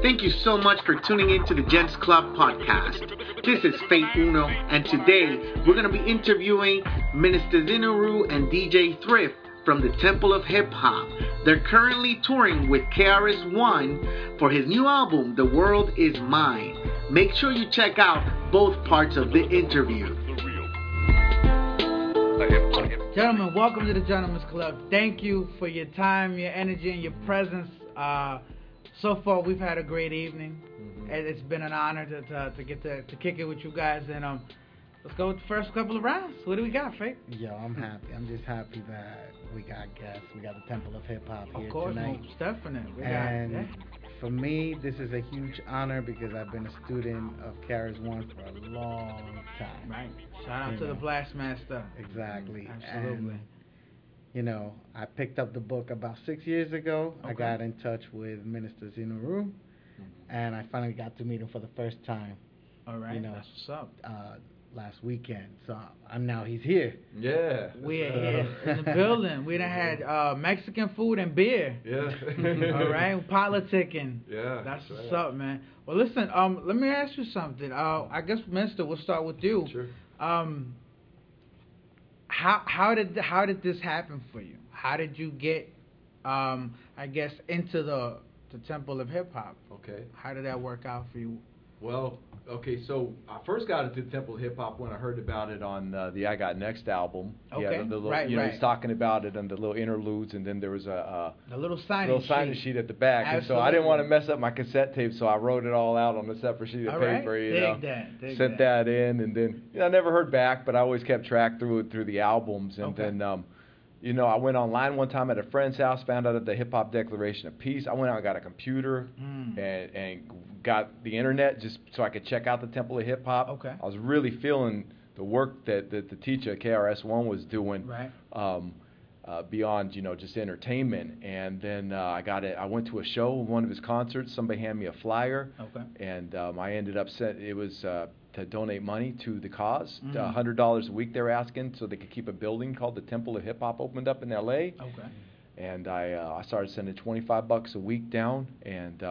Thank you so much for tuning in to the Gents Club podcast. This is Faith Uno, and today we're going to be interviewing Minister Zinaru and DJ Thrift from the Temple of Hip Hop. They're currently touring with KRS-One for his new album, The World Is Mine. Make sure you check out both parts of the interview. Gentlemen, welcome to the Gentlemen's Club. Thank you for your time, your energy, and your presence. So far, we've had a great evening. It's been an honor to get to kick it with you guys. And let's go with the first couple of rounds. What do we got, Faith? Yo, I'm happy. I'm just happy that we got guests. We got the Temple of Hip Hop here of course, tonight. Most definitely. And for me, this is a huge honor because I've been a student of KRS-One for a long time. Right. Shout out to the Blastmaster. Exactly. Absolutely. And, I picked up the book about 6 years ago. Okay. I got in touch with Minister Zinaru, and I finally got to meet him for the first time. All right, that's what's up. Last weekend, so he's here. Yeah, we are here in the building. We done had Mexican food and beer. Yeah. All right, politicking. Yeah, that's what's up, man. Well, listen, let me ask you something. I guess, Minister, we'll start with you. Sure. How did this happen for you? How did you get, I guess, into the Temple of Hip Hop? Okay. How did that work out for you? Well, okay, so I first got into Temple of Hip Hop when I heard about it on the I Got Next album. Okay. Yeah, the little, he's talking about it and the little interludes, and then there was a little signing sheet at the back. Absolutely. And so I didn't want to mess up my cassette tape, so I wrote it all out on a separate sheet of paper. Dig sent that in, and then I never heard back, but I always kept track through the albums, and then. I went online one time at a friend's house, found out at the Hip Hop Declaration of Peace. I went out and got a computer and got the internet just so I could check out the Temple of Hip Hop. Okay. I was really feeling the work that the teacher KRS-One was doing. Right. Beyond just entertainment, and then I went to a show, one of his concerts. Somebody handed me a flyer, and I ended up it was to donate money to the cause. $100 a week they were asking so they could keep a building called the Temple of Hip Hop opened up in L.A. Okay. And I started sending $25 a week down, and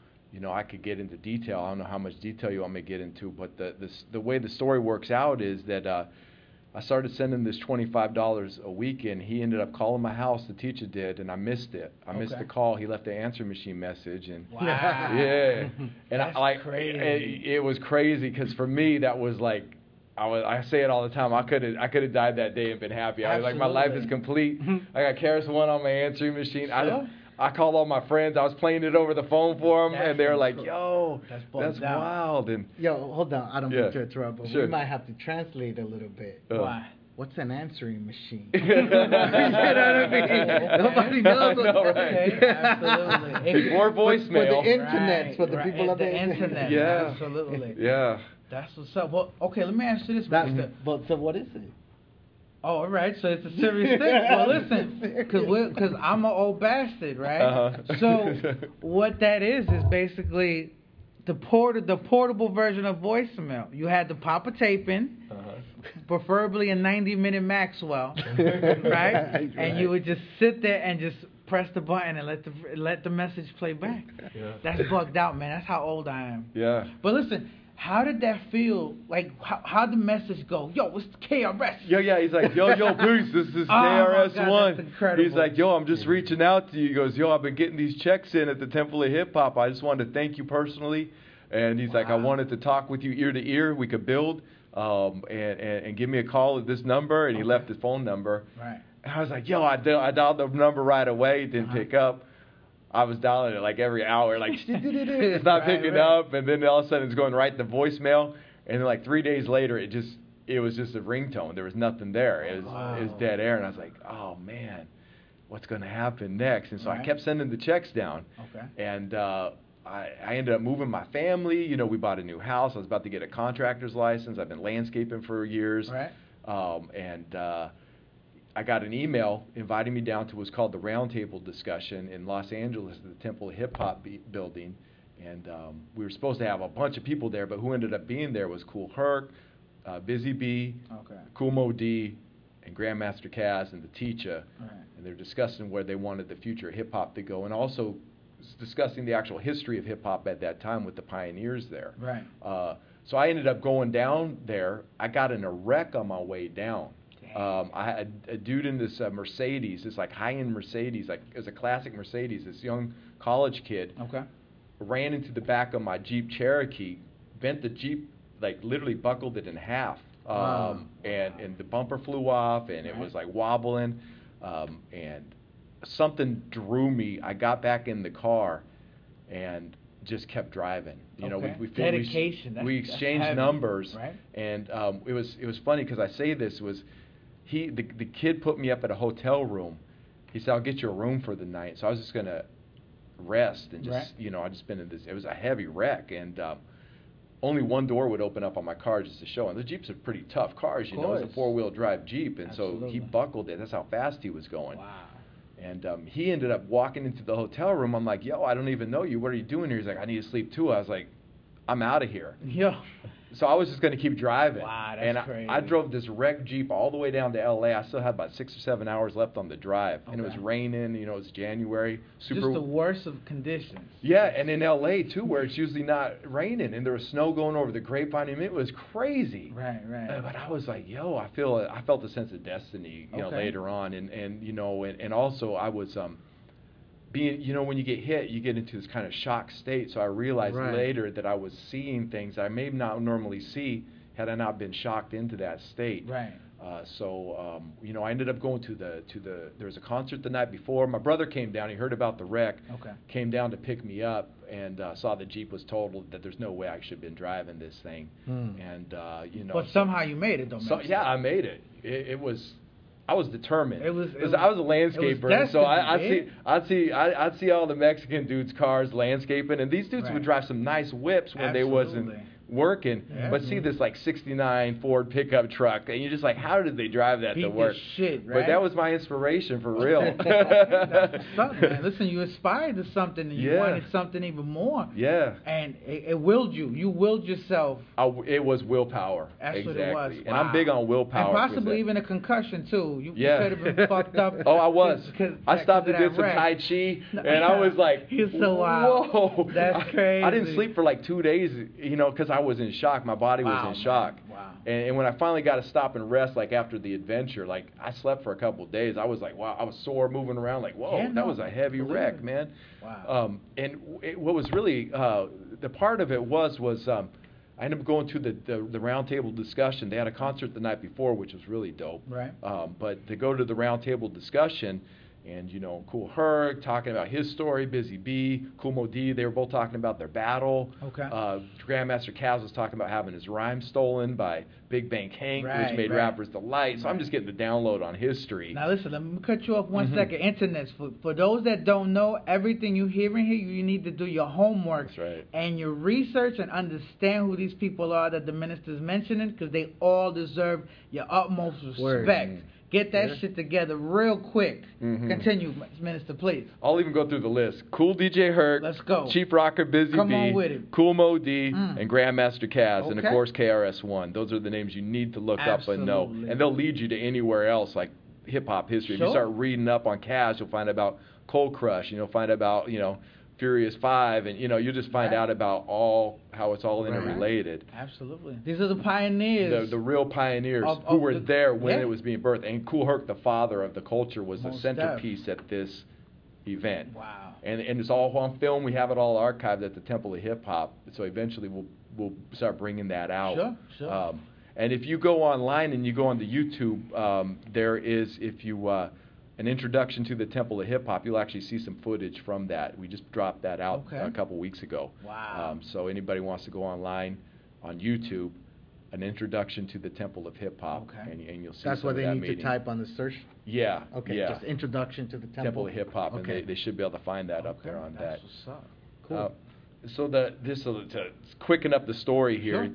I could get into detail. I don't know how much detail you want me to get into, but the way the story works out is that I started sending this $25 a week, and he ended up calling my house, the teacher did, and I missed it. I missed the call. He left the answering machine message, and wow. Yeah, and that's crazy. It was crazy because for me that was like, I say it all the time. I could have died that day and been happy. I was like, my life is complete. I got KRS-One on my answering machine. Sure. I called all my friends. I was playing it over the phone for them, and they were like, "Yo, that's wild." And hold on, I don't mean to interrupt, but sure. We might have to translate a little bit. Why? What's an answering machine? You know what I mean? Nobody knows. Right? Absolutely. Before voicemail. For the internet, for the people on the internet. Yeah. Absolutely. Yeah. That's what's up. Well, okay, let me ask you this, Mr. But so what is it? Oh, all right. So it's a serious thing. Well, listen, because I'm an old bastard, right? Uh-huh. So what that is basically the portable version of voicemail. You had to pop a tape in, preferably a 90-minute Maxwell, right? And you would just sit there and just press the button and let the message play back. Yeah. That's bugged out, man. That's how old I am. Yeah. But listen. How did that feel? Like, how'd the message go? Yo, it's KRS. Yeah. He's like, yo, peace. This is KRS-One. That's incredible. He's like, yo, I'm just reaching out to you. He goes, yo, I've been getting these checks in at the Temple of Hip Hop. I just wanted to thank you personally. And he's like, I wanted to talk with you ear to ear. We could build. And give me a call at this number. And he left his phone number. Right. And I was like, yo, I dialed the number right away. It didn't pick up. I was dialing it like every hour, like it's not picking up, and then all of a sudden it's going right to voicemail, and then like 3 days later it was just a ringtone. There was nothing there. It was dead air, and I was like, oh man, what's going to happen next? And so I kept sending the checks down, and I ended up moving my family. We bought a new house. I was about to get a contractor's license. I've been landscaping for years, and I got an email inviting me down to what's called the Roundtable discussion in Los Angeles at the Temple of Hip Hop building. And we were supposed to have a bunch of people there, but who ended up being there was Kool Herc, Busy Bee, Kool Moe Dee, and Grandmaster Caz and the Teacher. And they're discussing where they wanted the future of hip hop to go. And also discussing the actual history of hip hop at that time with the pioneers there. Right. So I ended up going down there. I got in a wreck on my way down. I had a dude in this Mercedes, this like high-end Mercedes, like it was a classic Mercedes. This young college kid ran into the back of my Jeep Cherokee, bent the Jeep, like literally buckled it in half, and the bumper flew off, and it was like wobbling, and something drew me. I got back in the car, and just kept driving. You know, we dedication. We exchanged heavy, numbers, right? And it was funny because I say this was. The kid put me up at a hotel room. He said, "I'll get you a room for the night." So I was just gonna rest and just, you know, I just been in this. It was a heavy wreck, and only one door would open up on my car just to show. And the Jeeps are pretty tough cars, you know. It's a 4-wheel drive Jeep, and so he buckled it. That's how fast he was going. Wow. And he ended up walking into the hotel room. I'm like, "Yo, I don't even know you. What are you doing here?" He's like, "I need to sleep too." I was like, "I'm out of here." Yeah. So I was just going to keep driving. Wow, that's crazy. I drove this wrecked Jeep all the way down to L.A. I still had about 6 or 7 hours left on the drive. And it was raining, you know, it was January. Just the worst of conditions. Yeah, and in L.A. too, where it's usually not raining. And there was snow going over the Grapevine. I mean, it was crazy. Right. But I was like, yo, I felt a sense of destiny, you know, later on. And you know, and also I was being, you know, when you get hit, you get into this kind of shock state. So I realized later that I was seeing things I may not normally see had I not been shocked into that state. Right. So you know, I ended up going to the there was a concert the night before. My brother came down. He heard about the wreck. Came down to pick me up and saw the Jeep was totaled. That there's no way I should have been driving this thing. And you know. But somehow you made it, though. So yeah, I made it. It was. I was determined. I was a landscaper, and so I'd see all the Mexican dudes' cars landscaping, and these dudes would drive some nice whips when they wasn't working. But see this like '69 Ford pickup truck, and you're just like, how did they drive that to work? Shit, right? But that was my inspiration for real. That's something, man. Listen, you aspired to something, and you wanted something even more. Yeah. And it willed you. You willed yourself. It was willpower. That's what it was. Wow. And I'm big on willpower. And possibly even a concussion too. You could have been fucked up. Oh, I was. I stopped and did some Tai Chi, and I was like, you're so wild. Whoa. That's crazy. I didn't sleep for like 2 days, you know, because I was in shock. My body was in shock. Wow. And when I finally got to stop and rest, like after the adventure, like I slept for a couple of days. I was like, wow, I was sore, moving around, like, whoa, that was a heavy wreck, man. Wow. And what was really the part of it was I ended up going to the roundtable discussion. They had a concert the night before, which was really dope. Right. But to go to the roundtable discussion. And, you know, Kool Herc talking about his story, Busy B, Kool Moe Dee, they were both talking about their battle. Grandmaster Caz was talking about having his rhyme stolen by Big Bank Hank, which made rappers delight. So I'm just getting the download on history. Now listen, let me cut you off one second. Internet, for those that don't know, everything you hearing here, you need to do your homework. That's right. And your research and understand who these people are that the minister's mentioning, because they all deserve your utmost respect. Get that shit together real quick. Continue, Minister, please. I'll even go through the list. Cool DJ Herc. Let's go. Chief Rocker Busy Come B. on with it. Kool Moe Dee and Grandmaster Caz. And, of course, KRS-One. Those are the names you need to look up and know. And they'll lead you to anywhere else, like hip-hop history. If you start reading up on Caz, you'll find about Cold Crush. And you'll find about, you know, Furious 5, and you know, you just find out about how it's all interrelated. Absolutely. These are the pioneers. The real pioneers who were there when it was being birthed. And Kool Herc, the father of the culture, was the centerpiece at this event. Wow. And it's all on film. We have it all archived at the Temple of Hip Hop. So eventually we'll start bringing that out. Sure. And if you go online and you go on the YouTube, there is, if you an introduction to the Temple of Hip Hop, you'll actually see some footage from that. We just dropped that out a couple weeks ago. Wow. So anybody wants to go online on YouTube, an introduction to the Temple of Hip Hop, and you'll see. That's what they need to type on the search. Yeah. Okay. Yeah. Just introduction to the Temple of Hip Hop, and they should be able to find that up there on That's that. What's up. Cool. So to quicken up the story here,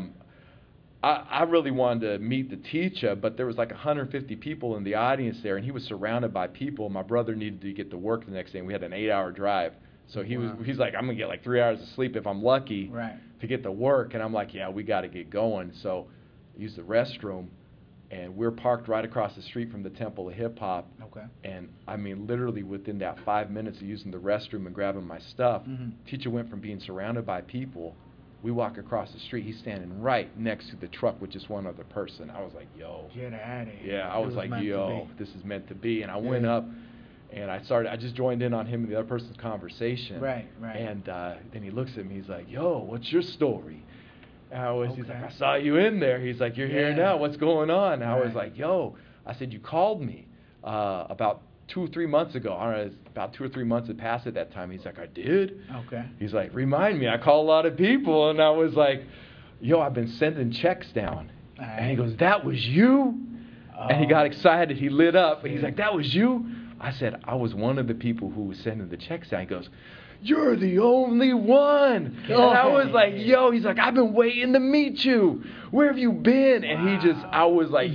I really wanted to meet the teacher, but there was like 150 people in the audience there, and he was surrounded by people. My brother needed to get to work the next day, and we had an 8-hour drive. So he's like, I'm going to get like 3 hours of sleep if I'm lucky to get to work. And I'm like, yeah, we got to get going. So I used the restroom, and we're parked right across the street from the Temple of Hip Hop. Okay. And I mean, literally within that 5 minutes of using the restroom and grabbing my stuff, teacher went from being surrounded by people. We walk across the street. He's standing right next to the truck with just one other person. I was like, yo. Get out of here. Yeah, I was like, yo, this is meant to be. And I went up, and I just joined in on him and the other person's conversation. Right. And then he looks at me. He's like, yo, what's your story? And he's like, I saw you in there. He's like, you're here now. What's going on? And I was like, yo. I said, you called me about 2 or 3 months ago. I don't know, about 2 or 3 months had passed at that time. He's like, I did? Okay. He's like, remind me. I call a lot of people. And I was like, yo, I've been sending checks down. And he goes, that was you? And he got excited. He lit up. And he's like, that was you? I said, I was one of the people who was sending the checks down. He goes, you're the only one. And I was like, yo, he's like, I've been waiting to meet you. Where have you been? And I was like,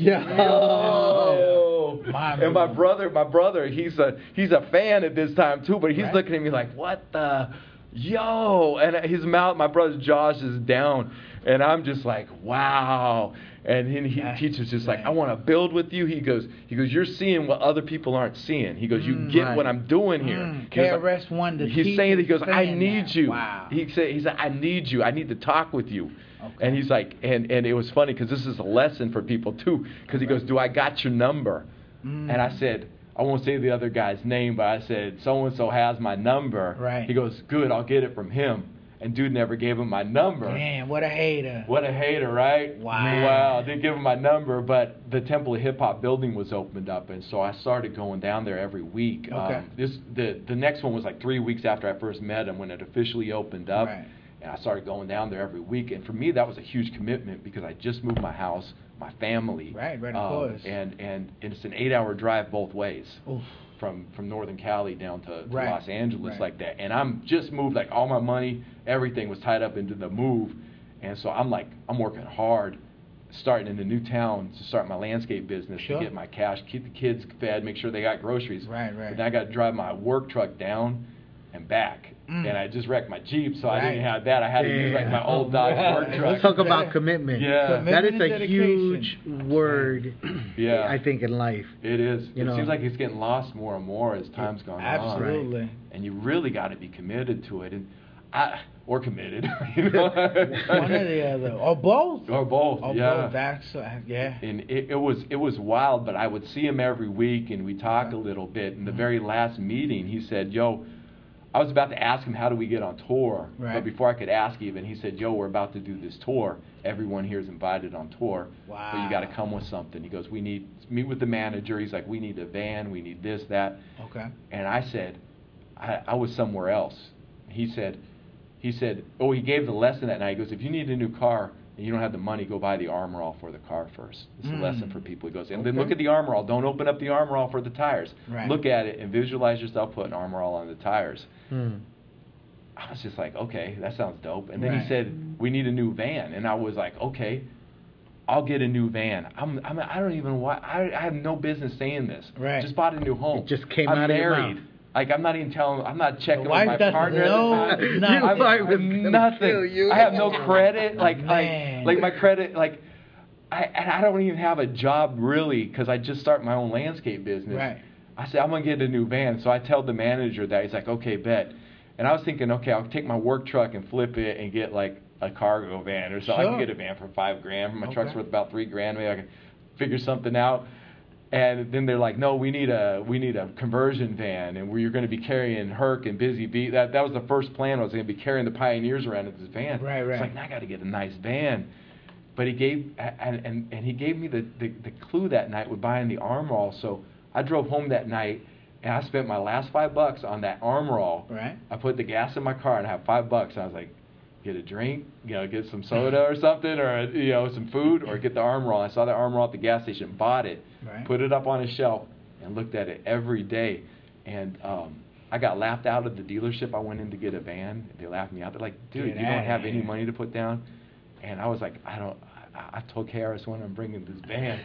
yo. And my brother, he's a fan at this time too, but he's looking at me like, what the, yo. And his mouth, my brother's jaw is just down. And I'm just like, wow. And then teacher's just like, I want to build with you. He goes, you're seeing what other people aren't seeing. He goes, you get what I'm doing here. KRS-One. He's saying that. He goes, I need you. Wow. He said, I need you. I need to talk with you. Okay. And he's like, and it was funny because this is a lesson for people too. Because he goes, do I got your number? And I said, I won't say the other guy's name, but I said, so-and-so has my number. Right. He goes, good, I'll get it from him. And dude never gave him my number. Man, what a hater. What a hater, right? Wow. I didn't give him my number, but the Temple of Hip Hop building was opened up, and so I started going down there every week. Okay. The next one was like 3 weeks after I first met him when it officially opened up. Right. And I started going down there every week. And for me, that was a huge commitment because I just moved my house, my family. Right, of course. And it's an 8-hour drive both ways. Oof. From Northern Cali down to Los Angeles like that. And I'm just moved, like all my money, everything was tied up into the move. And so I'm working hard, starting in a new town to start my landscape business, to get my cash, keep the kids fed, make sure they got groceries. Right. But then I got to drive my work truck down and back. And I just wrecked my Jeep, so I didn't have that. I had to use like my old Dodge work truck. Let's talk about commitment. Yeah. That is a huge word, I think, in life. It is. It seems like it's getting lost more and more as time's gone on. Absolutely. And you really got to be committed to it. Or committed. You know? One or the other. Or both. Or both, Both. That's, And it was wild, but I would see him every week, and we talk a little bit. In the very last meeting, he said, yo, I was about to ask him, how do we get on tour? Right. But before I could ask even, he said, yo, we're about to do this tour. Everyone here is invited on tour. Wow. But you got to come with something. He goes, we need to meet with the manager. He's like, we need a van. We need this, that. Okay. And I said, I was somewhere else. He said, he gave the lesson that night. He goes, if you need a new car and you don't have the money, go buy the Armor All for the car first. It's a lesson for people. He goes, and then look at the Armor All. Don't open up the Armor All for the tires. Right. Look at it and visualize yourself putting Armor All on the tires. I was just like, okay, that sounds dope. And then he said, we need a new van. And I was like, okay, I'll get a new van. I don't even want, I have no business saying this. Right. Just bought a new home. It just came out of your mouth. Like, I'm not even telling, I'm not checking with wife my doesn't partner. know nothing. I'm nothing. I have no credit. Like my credit, I don't even have a job really because I just started my own landscape business. Right. I said, I'm going to get a new van. So I tell the manager that. He's like, okay, bet. And I was thinking, okay, I'll take my work truck and flip it and get like a cargo van or something. I can get a van for $5,000. My truck's worth about $3,000. Maybe I can figure something out. And then they're like, no, we need a conversion van, and you're going to be carrying Herc and Busy Bee. That was the first plan. I was going to be carrying the Pioneers around in this van. Right. It's like, I got to get a nice van. But he gave he gave me the clue that night with buying the Armor All. So I drove home that night, and I spent my last $5 on that Armor All. Right. I put the gas in my car, and I have $5. And I was like, get a drink, get some soda or something, or some food, or get the Armor All. I saw the Armor All at the gas station, bought it, put it up on a shelf, and looked at it every day. And I got laughed out of the dealership. I went in to get a van. They laughed me out. They're like, dude, you don't have any money to put down? And I was like, I told KRS-One I'm bringing this van.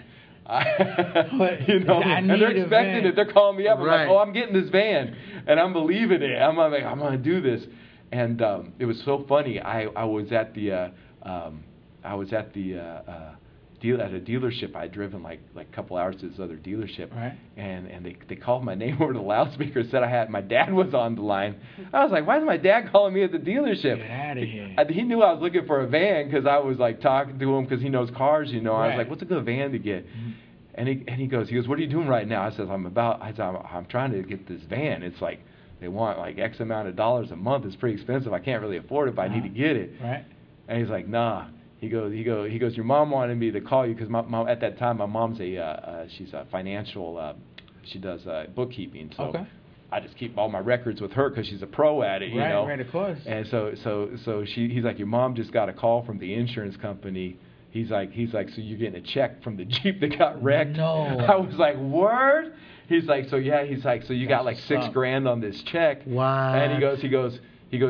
And they're expecting it. They're calling me up. I'm like, I'm getting this van, and I'm believing it. I'm like, I'm going to do this. And it was so funny. I was at the at a dealership. I'd driven like a couple hours to this other dealership, Right. and they called my name over the loudspeaker, said my dad was on the line. I was like, why is my dad calling me at the dealership? Get out of here. He knew I was looking for a van because I was like talking to him because he knows cars, you know. I was Right. like, what's a good van to get? Mm-hmm. And he goes, what are you doing right now? I said, I'm trying to get this van. It's like they want like X amount of dollars a month. It's pretty expensive. I can't really afford it, but I need to get it. Right. And he's like, nah. He goes, your mom wanted me to call you because my mom, at that time, my mom's she's a financial, she does bookkeeping. So Okay. I just keep all my records with her because she's a pro at it, you know. Right, of course. And so he's like, your mom just got a call from the insurance company. He's like, so you're getting a check from the Jeep that got wrecked? No. I was like, word? He's like, so yeah. He's like, so you got like $6,000 on this check? Wow. And he goes,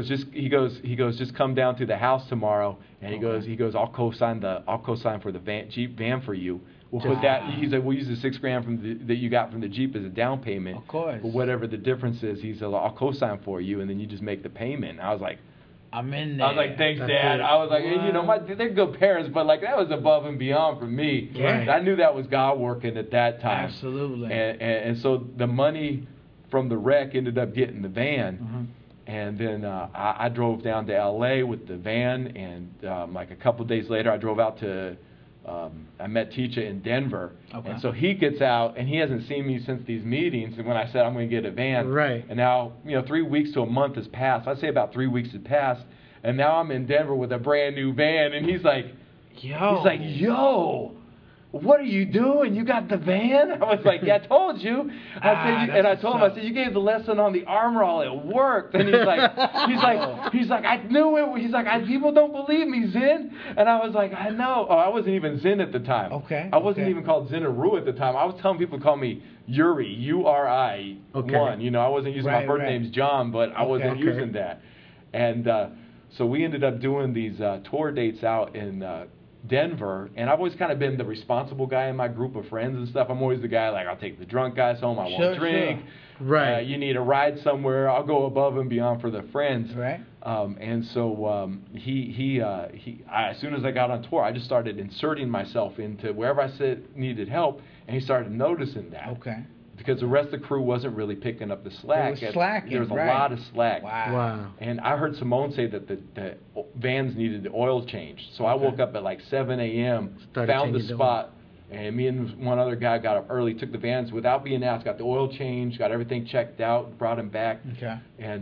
just come down to the house tomorrow. And he goes, I'll co-sign for the Jeep van for you. We'll put that. He's like, we'll use the $6,000 that you got from the Jeep as a down payment. Of course. But whatever the difference is, he's like, I'll co-sign for you, and then you just make the payment. I was like, I'm in there. I was like, thanks, That's Dad. it. I was like, and, you know, they're good parents, but like that was above and beyond for me. Right. I knew that was God working at that time. Absolutely. And so the money from the wreck ended up getting the van. Mm-hmm. And then I drove down to L.A. with the van, and like a couple of days later, I drove out to, I met Teacher in Denver. Okay. And so he gets out, and he hasn't seen me since these meetings, and when I said I'm going to get a van. Right. And now, 3 weeks to a month has passed. I'd say about 3 weeks had passed, and now I'm in Denver with a brand new van, and he's like, yo, what are you doing? You got the van? I was like, yeah, I told you. I told him, I said, you gave the lesson on the armor all. It worked. And he's like, I knew it. He's like, people don't believe me, Zen. And I was like, I know. Oh, I wasn't even Zen at the time. Okay. I wasn't even called Zen or Ru at the time. I was telling people to call me Yuri, Uri, one. You know, I wasn't using my birth name's John, but I wasn't using that. And so we ended up doing these tour dates out in Denver, and I've always kind of been the responsible guy in my group of friends and stuff. I'm always the guy like, I'll take the drunk guys home, I won't drink. Sure. Right. You need a ride somewhere, I'll go above and beyond for the friends. Right. And so as soon as I got on tour, I just started inserting myself into wherever I said needed help, and he started noticing that. Okay. Because the rest of the crew wasn't really picking up the slack. It was slacking, there was a right. lot of slack. Wow. And I heard Simone say that the vans needed the oil changed. So I woke up at like 7 a.m., Started found the changing the spot, and me and one other guy got up early, took the vans without being asked, got the oil changed, got everything checked out, brought him back. Okay.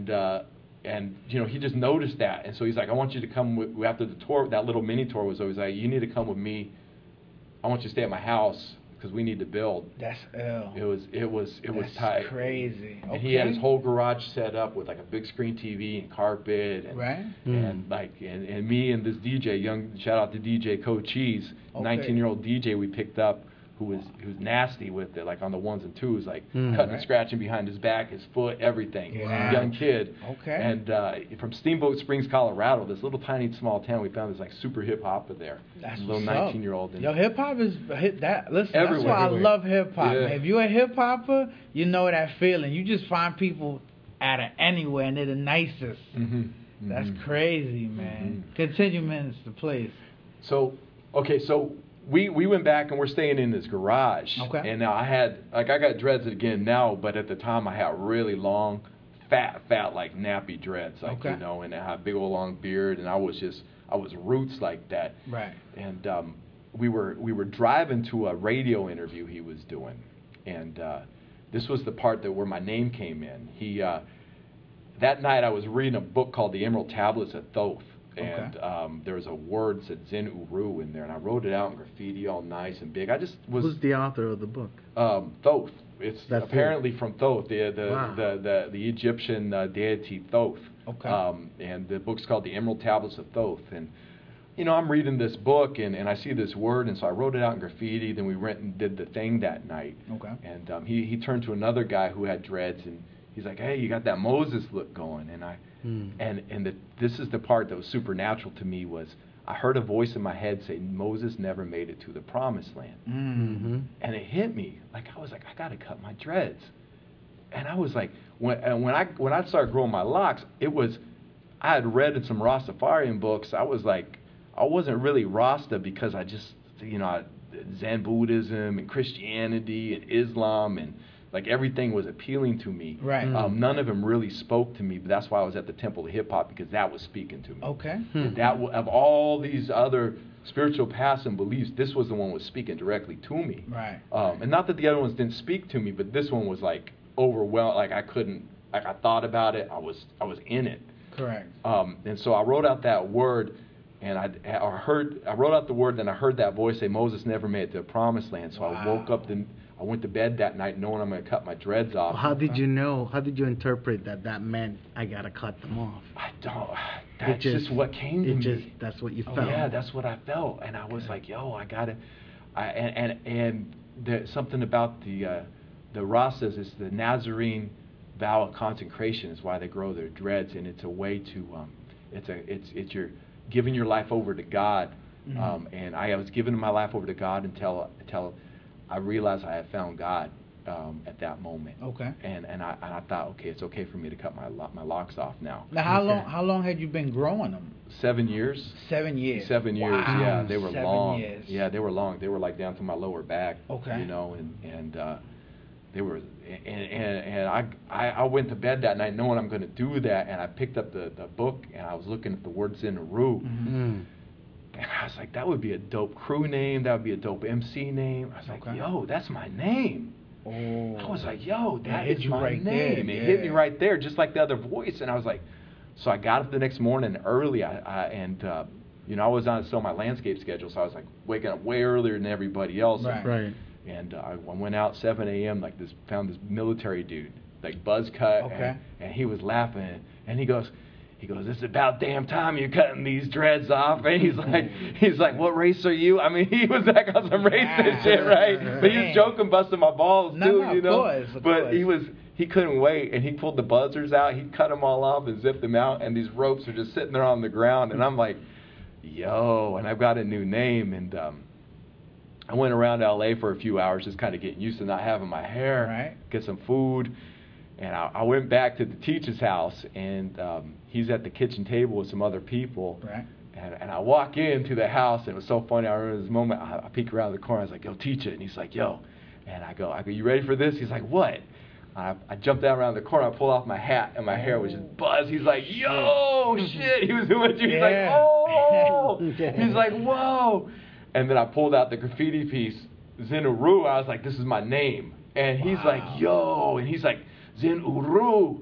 And he just noticed that. And so he's like, I want you to come after the tour, that little mini tour was always like, you need to come with me. I want you to stay at my house because we need to build. That's ill. It was tight. That's crazy. And he had his whole garage set up with like a big screen TV and carpet, and Right. and and me and this DJ, shout out to DJ Co Cheese, 19-year-old DJ we picked up, who was nasty with it, like on the ones and twos, like cutting and scratching behind his back, his foot, everything. Yeah. Young kid. Okay. And from Steamboat Springs, Colorado, this little tiny small town, we found this like super hip hop there. That's little what's up. 19-year-old. Yo, hip hop is that. Listen, Everywhere. that's why I love hip hop. Yeah. Man. If you're a hip hopper, you know that feeling. You just find people out of anywhere, and they're the nicest. Mm-hmm. That's crazy, man. Continue, Minister, please. So we went back and we're staying in this garage. Okay. And now I got dreads again now, but at the time I had really long, fat like nappy dreads, like and I had a big old long beard, and I was roots like that. Right. And we were driving to a radio interview he was doing, and this was the part where my name came in. That night I was reading a book called The Emerald Tablets of Thoth. And there was a word that said Zen Uru in there, and I wrote it out in graffiti, all nice and big. I just was. Who's the author of the book? Thoth. It's That's apparently from Thoth, the Egyptian deity Thoth. Okay. And the book's called The Emerald Tablets of Thoth. And I'm reading this book, and I see this word, and so I wrote it out in graffiti. Then we went and did the thing that night. Okay. And he turned to another guy who had dreads, and he's like, "Hey, you got that Moses look going." And this is the part that was supernatural to me, was I heard a voice in my head say, Moses never made it to the promised land. Mm-hmm. And it hit me. I was like, I got to cut my dreads. And I was like, when I started growing my locks, I had read in some Rastafarian books. I was like, I wasn't really Rasta because I Zen Buddhism and Christianity and Islam, and like everything was appealing to me. Right. None of them really spoke to me, but that's why I was at the Temple of Hip Hop, because that was speaking to me. Okay. Of all these other spiritual paths and beliefs, this was the one that was speaking directly to me. Right. And not that the other ones didn't speak to me, but this one was like overwhelmed. Like I thought about it. I was in it. Correct. And so I wrote out that word, and I wrote out the word, and I heard that voice say, Moses never made it to the promised land. So I woke up, I went to bed that night knowing I'm going to cut my dreads off. Well, how did you know? How did you interpret that meant I got to cut them off? I don't. That's just what came to me. That's what you felt. Yeah, that's what I felt. And I was like, yo, I got to. And there's something about the Rastas is the Nazarene vow of consecration is why they grow their dreads, and it's a way to, it's you're giving your life over to God. And I was giving my life over to God until I realized I had found God at that moment. Okay. And I thought, okay, it's okay for me to cut my locks off now. Now, how long had you been growing them? 7 years. 7 years. 7 years. Wow. Yeah, they were 7 long. years. Yeah, they were long. They were like down to my lower back. Okay. You know, and they were, and I went to bed that night knowing I'm going to do that, and I picked up the book and I was looking at the words in the root. And I was like, that would be a dope crew name. That would be a dope MC name. I was like, yo, that's my name. Oh. I was like, yo, that is my right name. there. It hit me right there, just like the other voice. And I was like, so I got up the next morning early. I was on still my landscape schedule, so I was like waking up way earlier than everybody else. Right. And I went out 7 a.m. found this military dude, like buzz cut. Okay. And he was laughing, and he goes, it's about damn time you're cutting these dreads off. And he's like, what race are you? I mean, he was like on some racist shit, right? But he was joking, busting my balls too, you know. Of but course. he couldn't wait, and he pulled the buzzers out. He cut them all off and zipped them out, and these ropes are just sitting there on the ground. And I'm like, yo, and I've got a new name. And I went around LA for a few hours, just kind of getting used to not having my hair, get some food. And I went back to the teacher's house, and he's at the kitchen table with some other people. Right. And I walk into the house, and it was so funny. I remember this moment. I peek around the corner. I was like, yo, teacher. And he's like, yo. And I go, you ready for this? He's like, what? I jumped down around the corner. I pulled off my hat, and my hair was just buzzed. He's like, yo, shit. He was doing it. He's like, oh. He's like, whoa. And then I pulled out the graffiti piece, Zen Uru. I was like, this is my name. And he's like, yo. And he's like, Zen Uru,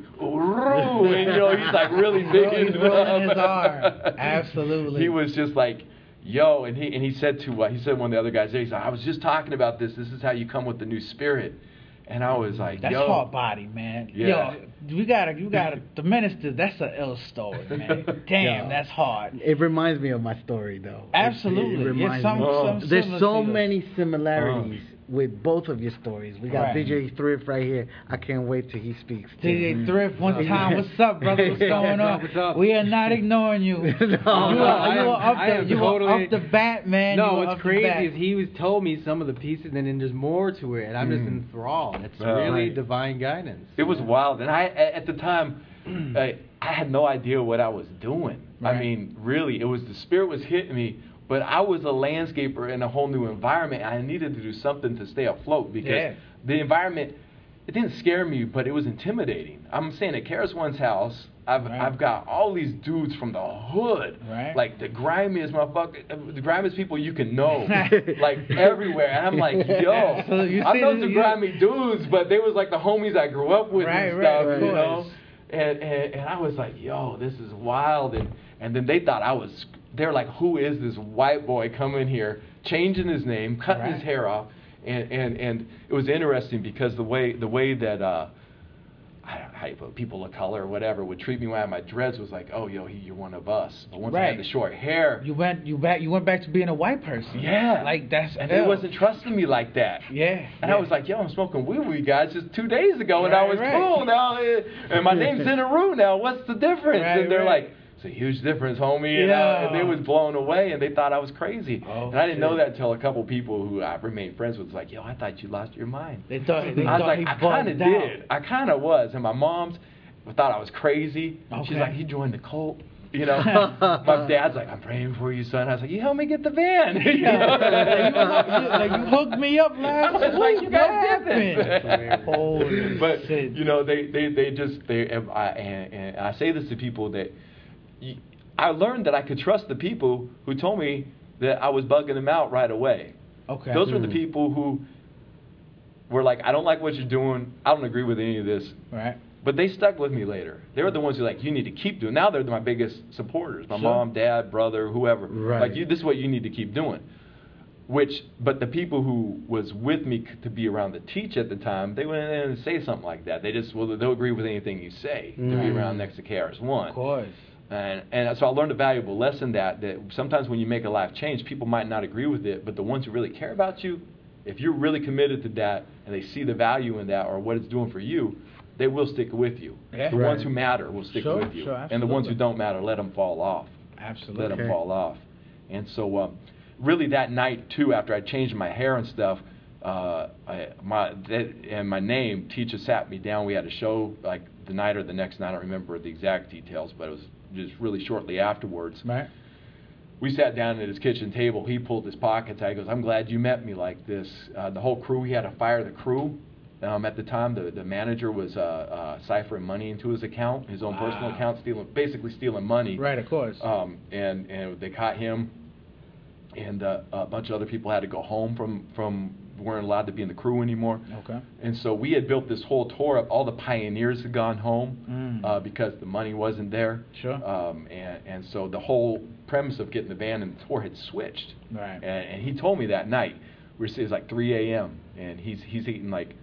and he's like really big into his arm. Absolutely. He was just like, yo, and he said to one of the other guys there, he's like, I was just talking about this. This is how you come with the new spirit. And I was like, that's yo, hard body, man. Yeah. Yo, you gotta the minister. That's an ill story, man. Damn, that's hard. It reminds me of my story, though. Absolutely. It reminds me. There's so many similarities with both of your stories. We got DJ Thrift right here. I can't wait till he speaks. DJ Thrift, one time. What's up, brother? What's going on? What's up? We are not ignoring you. You were up the bat, man. No, what's crazy is he told me some of the pieces, and then there's more to it, and I'm just enthralled. It's really divine guidance. It was wild, and I at the time, I had no idea what I was doing. Right. I mean, really, the spirit was hitting me. But I was a landscaper in a whole new environment. I needed to do something to stay afloat because the environment, it didn't scare me, but it was intimidating. I'm saying at Karis One's house, I've got all these dudes from the hood, like the grimiest people you can know, like everywhere. And I'm like, yo, I know some grimy dudes, but they was like the homies I grew up with and stuff, you know. And I was like, yo, this is wild. And then they thought they're like, who is this white boy coming here, changing his name, cutting his hair off, and it was interesting because the way that people of color or whatever would treat me when I had my dreads was like, oh, yo, you're one of us. But once I had the short hair, you went back to being a white person. Yeah, like that's and they wasn't trusting me like that. Yeah, and I was like, yo, I'm smoking weed with you guys just 2 days ago, and I was cool now, and my name's Zen Uru now. What's the difference? And they're like, a huge difference, homie, and they was blown away, and they thought I was crazy, and I didn't know that until a couple people who I remained friends with was like, yo, I thought you lost your mind. They thought I was like, I kind of did. I kind of was, and my mom's thought I was crazy. She's like, he joined the cult. You know, my dad's like, I'm praying for you, son. I was like, you help me get the van. You know? you hooked me up last week. Like, you guys did this. Holy but shit. you know, they and I say this to people that I learned that I could trust the people who told me that I was bugging them out right away. Okay. Those were the people who were like, I don't like what you're doing. I don't agree with any of this. Right. But they stuck with me later. They were the ones who like, you need to keep doing. Now they're my biggest supporters. My mom, dad, brother, whoever. Right. Like, this is what you need to keep doing. But the people who was with me to be around to teach at the time, they wouldn't even say something like that. They just, they'll agree with anything you say to be around next to KRS-One. Of course. And so I learned a valuable lesson that sometimes when you make a life change, people might not agree with it, but the ones who really care about you, if you're really committed to that and they see the value in that or what it's doing for you, they will stick with you. Yeah. The ones who matter will stick with you. Sure, and the ones who don't matter, let them fall off. Absolutely. Let them fall off. And so really that night, too, after I changed my hair and stuff, my name, teacher sat me down. We had a show like the night or the next night. I don't remember the exact details, but it was just really shortly afterwards. Right. We sat down at his kitchen table. He pulled his pockets out. He goes, I'm glad you met me like this. The whole crew, he had to fire the crew. At the time, the manager was ciphering money into his account, his own personal account, basically stealing money. Right, of course. And they caught him, and a bunch of other people had to go home from weren't allowed to be in the crew anymore. Okay. And so we had built this whole tour up. All the pioneers had gone home because the money wasn't there. Sure. And so the whole premise of getting the van and the tour had switched. Right. And he told me that night. It was like 3 a.m. and he's eating like.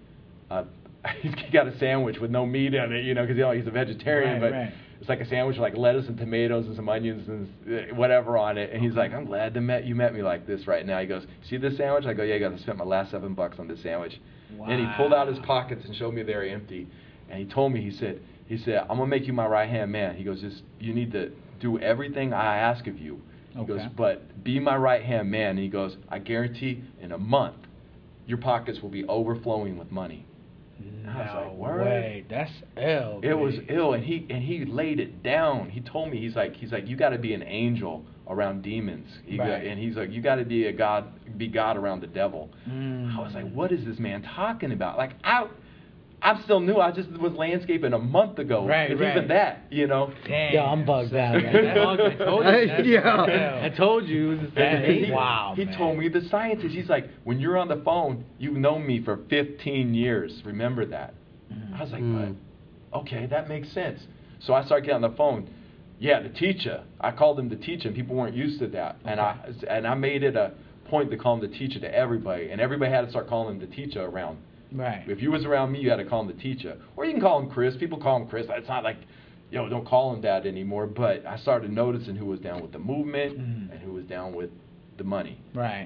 He got a sandwich with no meat on it, because he's a vegetarian, but it's like a sandwich with like lettuce and tomatoes and some onions and whatever on it. And he's like, I'm glad you met me like this right now. He goes, see this sandwich? I go, yeah, I spent my last $7 on this sandwich. Wow. And he pulled out his pockets and showed me they were empty. And he told me, he said, I'm gonna make you my right hand man. He goes, you need to do everything I ask of you. He goes, but be my right hand man. And he goes, I guarantee in a month your pockets will be overflowing with money. And I was like, word? Way. That's ill. It was ill, and he laid it down. He told me, he's like, you got to be an angel around demons. And he's like, you got to be God around the devil. I was like, what is this man talking about? Like, I'm still new. I just was landscaping a month ago. Right. Even that, Damn. Yeah, I'm bugged out. I told you. I told you. It was that. Wow. He told me the scientist. He's like, when you're on the phone, you've known me for 15 years. Remember that. I was like, okay, that makes sense. So I started getting on the phone. Yeah, the teacher. I called him the teacher, and people weren't used to that. Okay. And I made it a point to call him the teacher to everybody, and everybody had to start calling him the teacher around. Right. If you was around me, you had to call him the teacher. Or you can call him Chris. People call him Chris. It's not like, don't call him that anymore. But I started noticing who was down with the movement and who was down with the money. Right.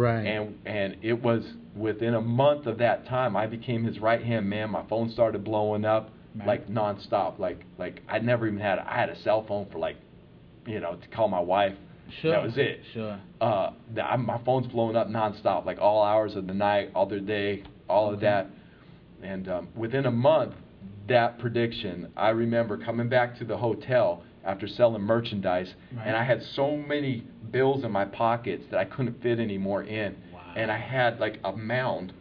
And it was within a month of that time, I became his right-hand man. My phone started blowing up like nonstop. Like I never even I had a cell phone for to call my wife. Sure. That was it. Sure. My phone's blowing up nonstop, like all hours of the night, all the day, all of that. And within a month, that prediction, I remember coming back to the hotel after selling merchandise, and I had so many bills in my pockets that I couldn't fit any more in. Wow. And I had like a mound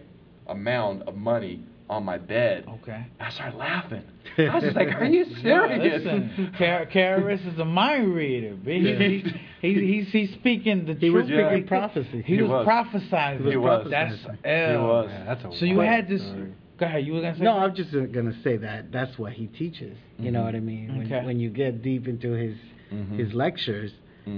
of money on my bed. Okay. I started laughing. I was just like, "Are you serious?" Listen, KRS is a mind reader. He's speaking the truth. He was speaking prophecy. He was prophesizing. He was. That's He was. Yeah, that's a so you had this. Go ahead. You were gonna say? No, I'm just gonna say that's what he teaches. You know what I mean? When you get deep into his lectures,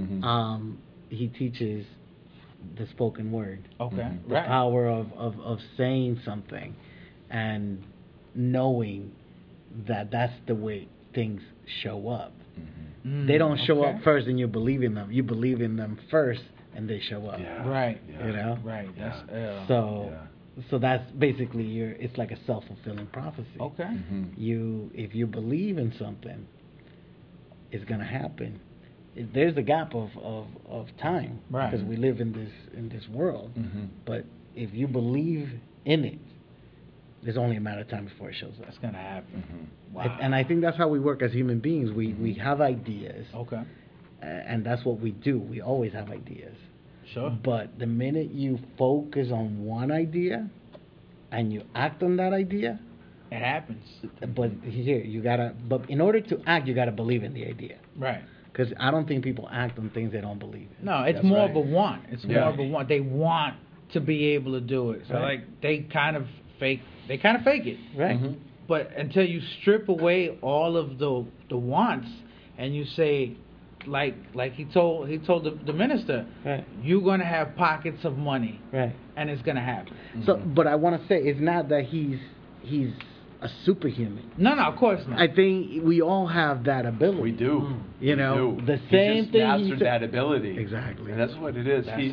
he teaches the spoken word. Okay. The power of saying something, and knowing that that's the way things show up. They don't show up first and you believe in them. You believe in them first and they show up. Yeah. Right. Yeah. Right. That's So that's basically it's like a self-fulfilling prophecy. Okay. If you believe in something, it's gonna happen. There's a gap of time because we live in this world. But if you believe in it, It's only a matter of time before it shows up. That's gonna happen. Mm-hmm. Wow. And I think that's how we work as human beings. We have ideas. Okay. And that's what we do. We always have ideas. Sure. But the minute you focus on one idea and you act on that idea, It happens. but here but in order to act, you gotta believe in the idea. Right. Because I don't think people act on things they don't believe in. No, it's That's more right. of a want. It's more of a want. They want to be able to do it. So Right. like they kind of fake it. Right. Mm-hmm. But until you strip away all of the wants and you say, like he told the minister, Right. you're gonna have pockets of money, Right. and it's gonna happen. So, but I want to say it's not that he's a superhuman. No, of course not. I think we all have that ability. We do. You We know, do. the He same just thing he mastered said- that ability. Exactly. And that's what it is. That's-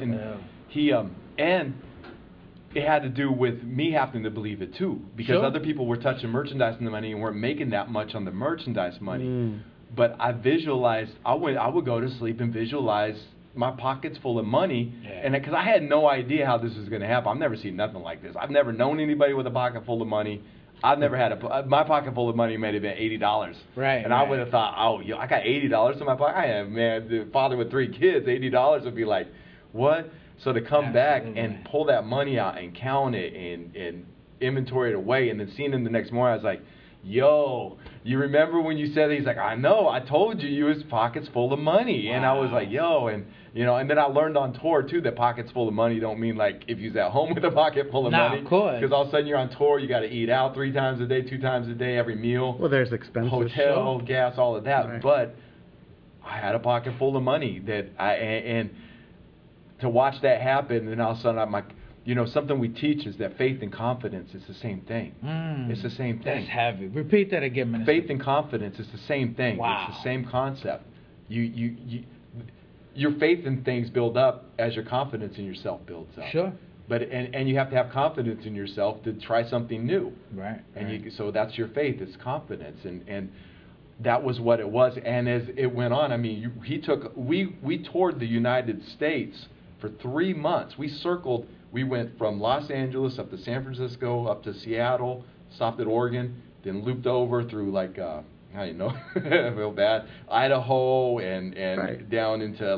And it had to do with me having to believe it too, because Sure. other people were touching merchandise and the money and weren't making that much on the merchandise money. Mm. But I visualized. I would go to sleep and visualize my pockets full of money, Yeah. and because I had no idea how this was going to happen. I've never seen nothing like this. I've never known anybody with a pocket full of money. I've never had my pocket full of money may have been $80. Right, And I right. would have thought, oh, I got $80 in my pocket. I am, man, the father with 3 kids, $80 would be like, what? So to come back Absolutely. and pull that money out and count it and inventory it away, and then seeing him the next morning, I was like, yo, you remember when you said that? He's like, I know, I told you was pockets full of money. And I was Wow. like, yo, and and then I learned on tour too that pockets full of money don't mean like if you're at home with a pocket full of Nah, money. of course. Because all of a sudden you're on tour, you got to eat out 3 times a day, 2 times a day, every meal, Well, there's expenses. hotel, gas, all of that. Right. But I had a pocket full of money that and to watch that happen, and all of a sudden I'm like, something we teach is that faith and confidence is the same thing. It's the same thing. That's heavy. Repeat that again, Minister. Faith and confidence is the same thing. Wow. It's the same concept. Your faith in things build up as your confidence in yourself builds up. Sure. But and you have to have confidence in yourself to try something new. Right. And so that's your faith. It's confidence, and that was what it was. And as it went on, I mean, we toured the United States for 3 months. We went from Los Angeles up to San Francisco, up to Seattle, stopped at Oregon, then looped over through I feel bad, Idaho and Right. down into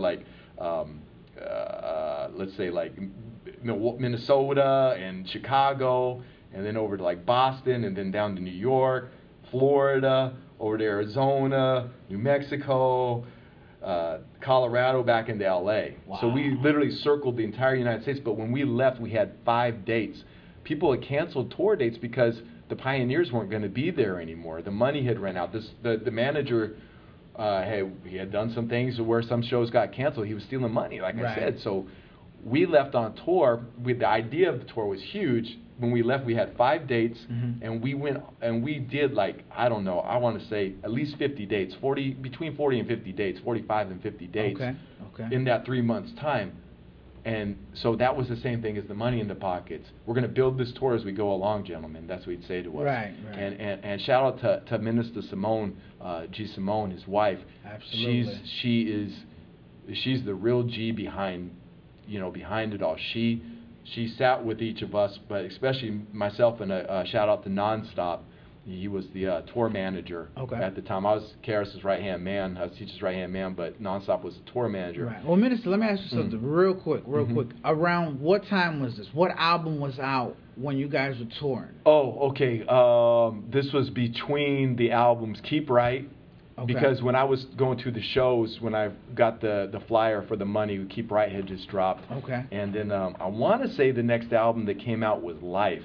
let's say Minnesota and Chicago, and then over to Boston, and then down to New York, Florida, over to Arizona, New Mexico, Colorado, back into LA. So we literally circled the entire United States. But when we left, we had 5 dates. People had canceled tour dates because the Pioneers weren't going to be there anymore. The money had run out. The manager, he had done some things where some shows got canceled. He was stealing money, like I said. So we left on tour. The idea of the tour was huge. When we left, we had 5 dates, and we went and we did I don't know, I want to say at least 50 dates, between 40 and 50 dates, 45 and 50 dates in that 3 months time. And so that was the same thing as the money in the pockets. We're going to build this tour as we go along, gentlemen. That's what he'd say to us. Right. And shout out to Minister Simone, G. Simone, his wife. Absolutely. She's the real G behind it all. She sat with each of us, but especially myself, and a shout out to Nonstop. He was the tour manager at the time. I was Karis's right-hand man. I was Teacher's right-hand man, but Nonstop was the tour manager. Right. Well, Minister, let me ask you something real quick. Around what time was this? What album was out when you guys were touring? Oh, okay. This was between the albums Keep Right. Because when I was going to the shows, when I got the flyer for the money, Keep Right had just dropped. Okay. And then I want to say the next album that came out was Life.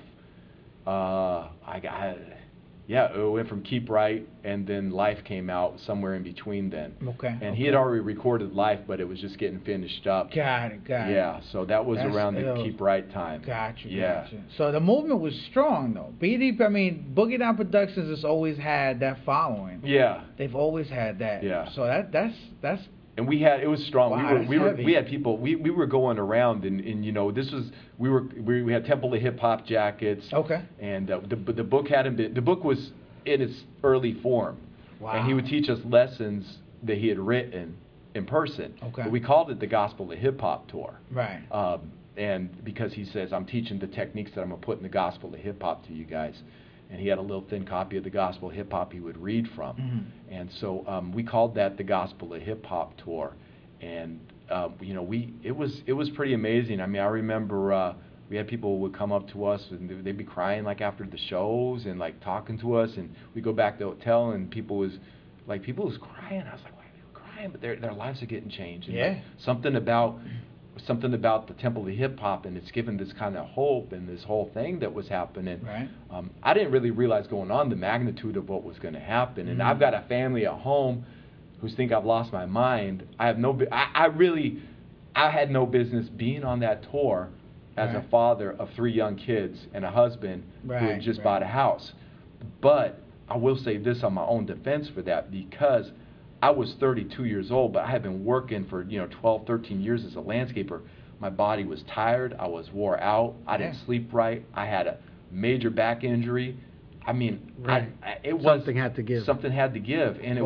It went from Keep Right, and then Life came out somewhere in between then. Okay. And he had already recorded Life, but it was just getting finished up. Got it. Yeah, so that was That's around the ill. Keep Right time. Gotcha. Yeah. So the movement was strong, though. Boogie Down Productions has always had that following. Yeah. They've always had that. Yeah. So that's. And it was strong. Wow, we had people. We were going around, and this was we had Temple of Hip Hop jackets. Okay. And the book hadn't been. The book was in its early form. Wow. And he would teach us lessons that he had written in person. Okay. But we called it the Gospel of Hip Hop Tour. Right. and because he says, I'm teaching the techniques that I'm going to put in the gospel of hip-hop to you guys. And he had a little thin copy of the gospel of hip-hop he would read from. Mm-hmm. And so we called that the Gospel of Hip-Hop Tour. And, it was pretty amazing. I mean, I remember we had people who would come up to us, and they'd be crying, like, after the shows and, like, talking to us. And we go back to the hotel, and people was crying. I was like, why are they crying? But their lives are getting changed. And like, something about the Temple of Hip Hop, and it's given this kind of hope and this whole thing that was happening. Right. I didn't really realize going on the magnitude of what was going to happen. And I've got a family at home who think I've lost my mind. I had no business being on that tour as a father of 3 young kids and a husband who had just bought a house. But I will say this on my own defense for that, because I was 32 years old, but I had been working for 12, 13 years as a landscaper. My body was tired. I was wore out. I didn't sleep right. I had a major back injury. I mean, something had to give. Something had to give, and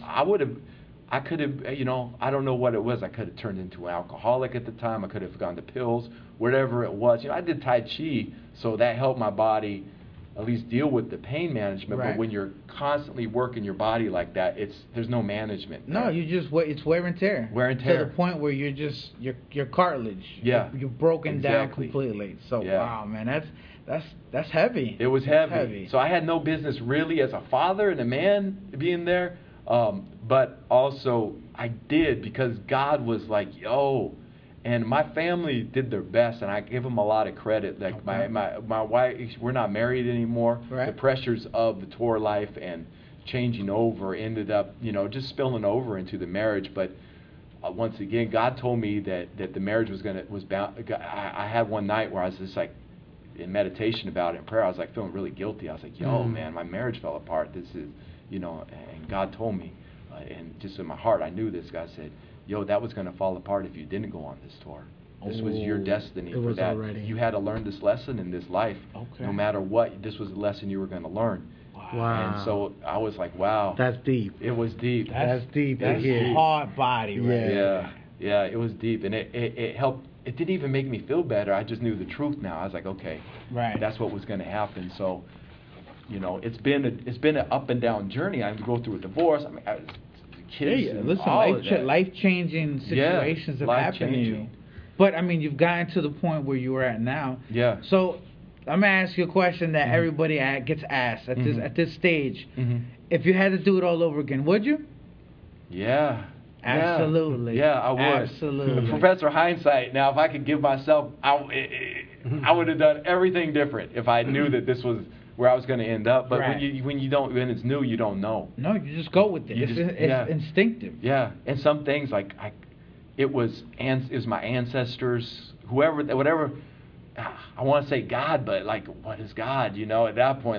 I could have, I don't know what it was. I could have turned into an alcoholic at the time. I could have gone to pills, whatever it was. I did Tai Chi, so that helped my body at least deal with the pain management. But when you're constantly working your body like that, there's no management. No, it's wear and tear. Wear and tear. To the point where you're just your cartilage. Yeah. You're broken down completely. So wow, man, that's heavy. It was heavy. So I had no business really as a father and a man being there. But also I did, because God was like, yo. And my family did their best, and I give them a lot of credit. Like my wife, we're not married anymore. Right. The pressures of the tour life and changing over ended up, just spilling over into the marriage. But once again, God told me that the marriage was bound. I had one night where I was just like in meditation about it, in prayer. I was like feeling really guilty. I was like, yo, man, my marriage fell apart. This is, and God told me, and just in my heart, I knew this. God said, yo, that was going to fall apart if you didn't go on this tour. This was your destiny for that. Already. You had to learn this lesson in this life. Okay. No matter what, this was the lesson you were going to learn. Wow. And so I was like, wow. That's deep. It was deep. That's deep. That's hard body, right? Yeah, it was deep. And it helped. It didn't even make me feel better. I just knew the truth now. I was like, okay, that's what was going to happen. So, it's been an up and down journey. I go through a divorce. I mean, kids. Listen, life-changing situations have happened to you. But, I mean, you've gotten to the point where you are at now. Yeah. So, I'm going to ask you a question that everybody gets asked at this stage. Mm-hmm. If you had to do it all over again, would you? Yeah. Absolutely. Yeah, I would. Absolutely. Professor Hindsight, now, if I could give myself, I would have done everything different if I knew that this was where I was going to end up. But when it's new, you don't know. No, you just go with it. It's instinctive. Yeah, and some things it was my ancestors, whatever. I want to say God, but what is God? At that point,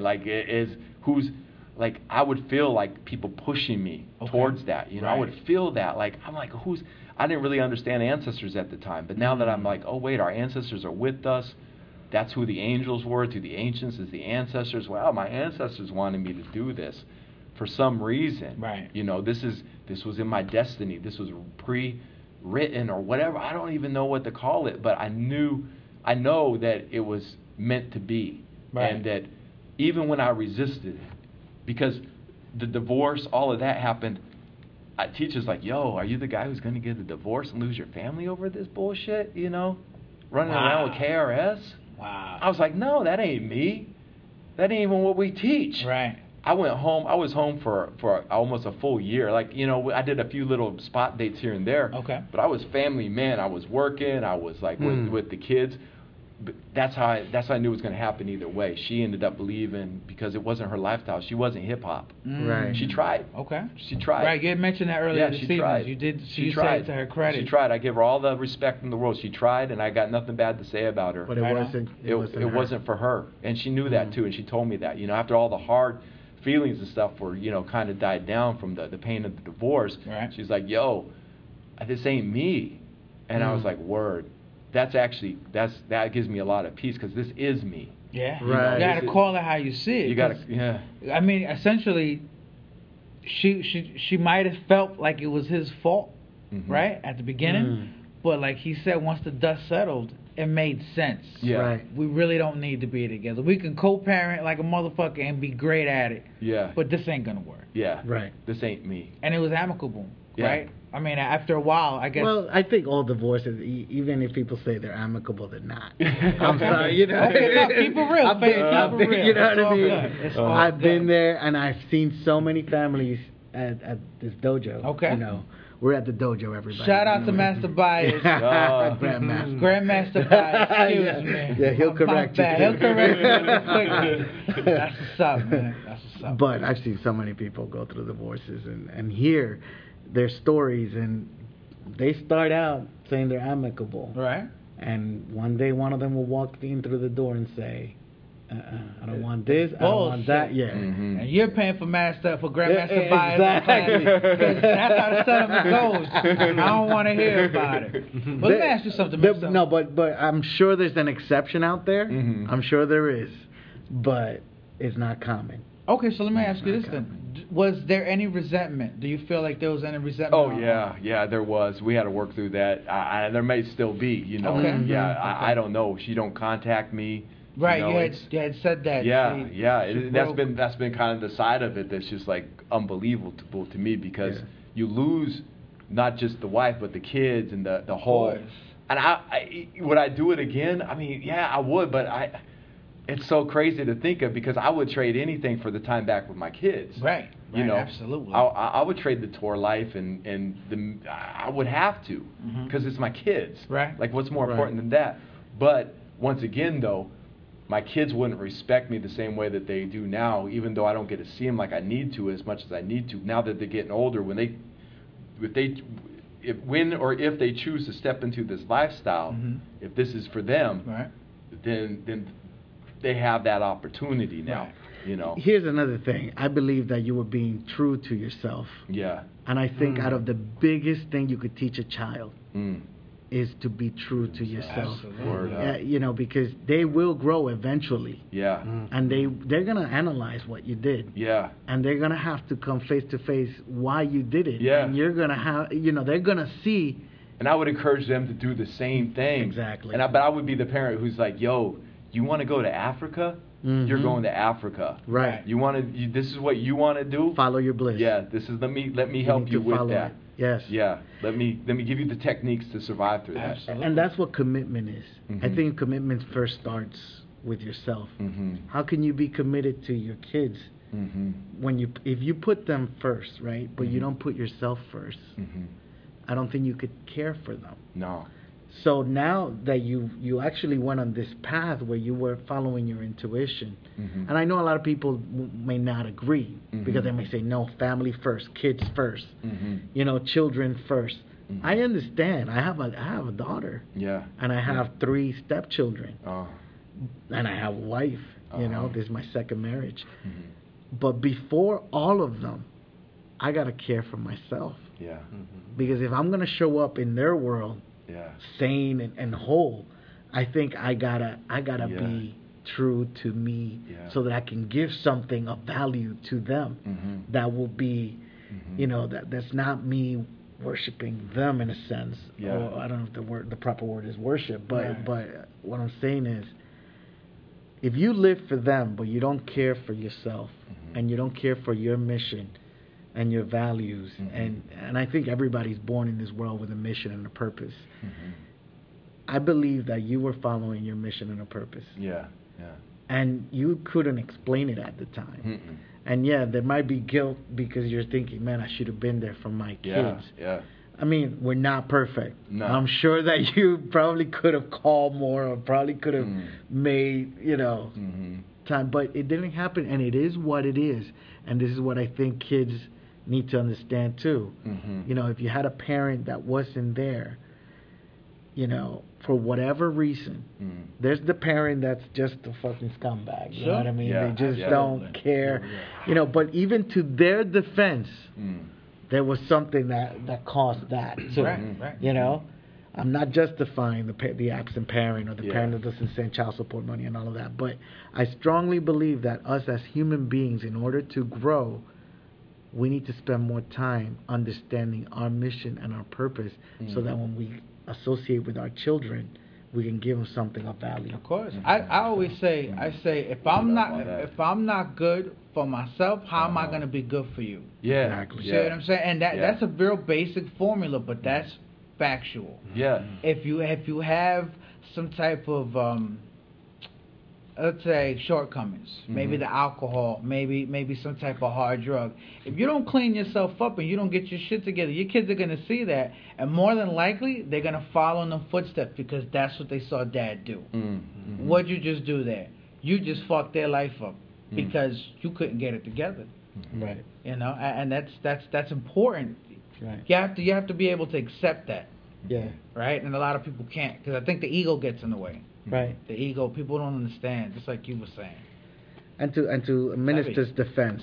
I would feel like people pushing me towards that. I would feel that. I'm like, I didn't really understand ancestors at the time, but now that I'm like, oh wait, our ancestors are with us. That's who the angels were, to the ancients is the ancestors. Wow, my ancestors wanted me to do this for some reason. Right. This was in my destiny. This was pre-written or whatever. I don't even know what to call it, but I know that it was meant to be. Right. And that even when I resisted it, because the divorce, all of that happened, teachers like, yo, are you the guy who's going to get a divorce and lose your family over this bullshit, running around with KRS? Wow. I was like, no, that ain't me. That ain't even what we teach. Right. I went home. I was home for almost a full year. I did a few little spot dates here and there. Okay. But I was family man. I was working. I was with the kids. But that's how I knew it was going to happen either way. She ended up leaving because it wasn't her lifestyle. She wasn't hip hop. Right. She tried. Okay. She tried. Right. You had mentioned that earlier. Yeah, she tried. You did. She tried. To her credit. She tried. I give her all the respect in the world. She tried, and I got nothing bad to say about her. But it wasn't for her, and she knew that too, and she told me that. After all the hard feelings and stuff were kind of died down from the pain of the divorce. Right. She's like, yo, this ain't me, and I was like, word. That gives me a lot of peace because this is me. Yeah, right. You got to call it how you see it. You got to, yeah. I mean, essentially, she might have felt like it was his fault, right, at the beginning. But like he said, once the dust settled, it made sense. Yeah. Right. We really don't need to be together. We can co-parent like a motherfucker and be great at it. Yeah. But this ain't gonna work. Yeah. Right. This ain't me. And it was amicable, Yeah. right? I mean, after a while, I guess. Well, I think all divorces, even if people say they're amicable, they're not. I'm sorry, you know. Okay, no, keep it real, I've been, Faith, I've keep it been- real. you know It's what I all mean? good. It's all I've been good. there, and I've seen so many families at this dojo. Okay. You know, we're at the dojo, everybody. Shout out to Master Bias. Grandmaster. Grandmaster Bias, excuse me. Yeah, he'll My correct you. bad. He'll correct me quickly. That's what's up, man. That's what's up. But I've seen so many people go through divorces and hear their stories, and they start out saying they're amicable. Right. And one day one of them will walk in through the door and say, I don't want this, I don't want that. Yeah. Mm-hmm. And you're paying for Grandmaster Yeah, Bias. exactly. Because that's how the settlement goes. I don't want to hear about it. But let me ask you something, Mr. No, but I'm sure there's an exception out there. Mhm. I'm sure there is. But it's not common. Okay, so let me ask you this then. Was there any resentment? Do you feel like there was any resentment? Oh yeah, there was. We had to work through that. There may still be, you know. Okay. Yeah, Mhm. I don't know. She don't contact me. Right, know, you it's- had said that. Yeah, she- yeah. she That's broke. been kind of the side of it that's just like unbelievable to me because Yeah. you lose not just the wife but the kids and the whole. course. And I would I do it again? I mean, yeah, I would, but it's so crazy to think of because I would trade anything for the time back with my kids. Right. You right, know, absolutely. I would trade the tour life and I would have to Mhm. because it's my kids. Right. Like, what's more Right. important than that? But once again, though, my kids wouldn't respect me the same way that they do now, even though I don't get to see them like I need to as much as I need to. Now that they're getting older, when if they choose to step into this lifestyle, Mhm. if this is for them, Right. then they have that opportunity now. Right. You know. Here's another thing. I believe that you were being true to yourself. Yeah. And I think out of the biggest thing you could teach a child Mm. is to be true to yourself. Absolutely. Word up. You know, because they will grow eventually. Yeah. And they're going to analyze what you did. Yeah. And they're going to have to come face to face why you did it. Yeah. And you're going to have, they're going to see. And I would encourage them to do the same thing. Exactly. But I would be the parent who's like, "Yo, you want to go to Africa? You're Mhm. going to Africa. Right. You want to? This is what you want to do? Follow your bliss. Yeah. This is let me You help need you to with follow that. it. Yes. Yeah. Let me give you the techniques to survive through that. Absolutely. And that's what commitment is. I Mhm. think commitment first starts with yourself. Mhm. How can you be committed to your kids Mhm. if you put them first, right? But you Mhm. don't put yourself first. Mhm. I don't think you could care for them. No. So now that you actually went on this path where you were following your intuition, Mhm. and I know a lot of people may not agree because Mhm. they may say no, family first, kids first, Mhm. children 1st. Mhm. I understand. I have a daughter, Yeah. and I have 3 stepchildren, Oh. and I have a wife. Uh-huh. This is my second marriage. Mhm. But before all of them, I gotta care for myself. Yeah. Because if I'm gonna show up in their world Yeah. sane and whole, I think I gotta Yeah. be true to me Yeah. so that I can give something of value to them Mhm. that will be, Mhm. that's not me worshiping them in a sense. Yeah. Or I don't know if the proper word is worship, but Right. but what I'm saying is, if you live for them but you don't care for yourself Mhm. and you don't care for your mission and your values, Mhm. and I think everybody's born in this world with a mission and a purpose. Mhm. I believe that you were following your mission and a purpose, Yeah. Yeah. and you couldn't explain it at the time. Mm-mm. And yeah, there might be guilt because you're thinking, man, I should have been there for my Yeah. kids. Yeah. I mean, we're not perfect. No. I'm sure that you probably could have called more or probably could have Mm. made, Mhm. time, but it didn't happen, and it is what it is. And this is what I think kids need to understand too. Mhm. If you had a parent that wasn't there, for whatever reason, Mm. there's the parent that's just a fucking scumbag. You know what I mean? Yeah, They just yeah. don't care. But even to their defense, Mm. there was something that caused that too. Right, Mm-hmm. right. I'm not justifying the absent parent or the Yeah. parent that doesn't send child support money and all of that, but I strongly believe that us as human beings, in order to grow, we need to spend more time understanding our mission and our purpose, so that when we associate with our children, we can give them something of value. Of course. I always say, if I'm not good for myself, how am I going to be good for you? Yeah. Exactly. See what I'm saying? And that's a real basic formula, but that's factual. Yeah. If you have some type of let's say shortcomings, maybe the alcohol, maybe some type of hard drug. If you don't clean yourself up and you don't get your shit together, your kids are gonna see that, and more than likely they're gonna follow in the footsteps because that's what they saw dad do. What'd you just do there? You just fucked their life up because you couldn't get it together. Right. You know, and that's important. Right. You have to be able to accept that. Yeah. Right, and a lot of people can't because I think the ego gets in the way. Right. The ego, people don't understand, just like you were saying. And to a minister's defense,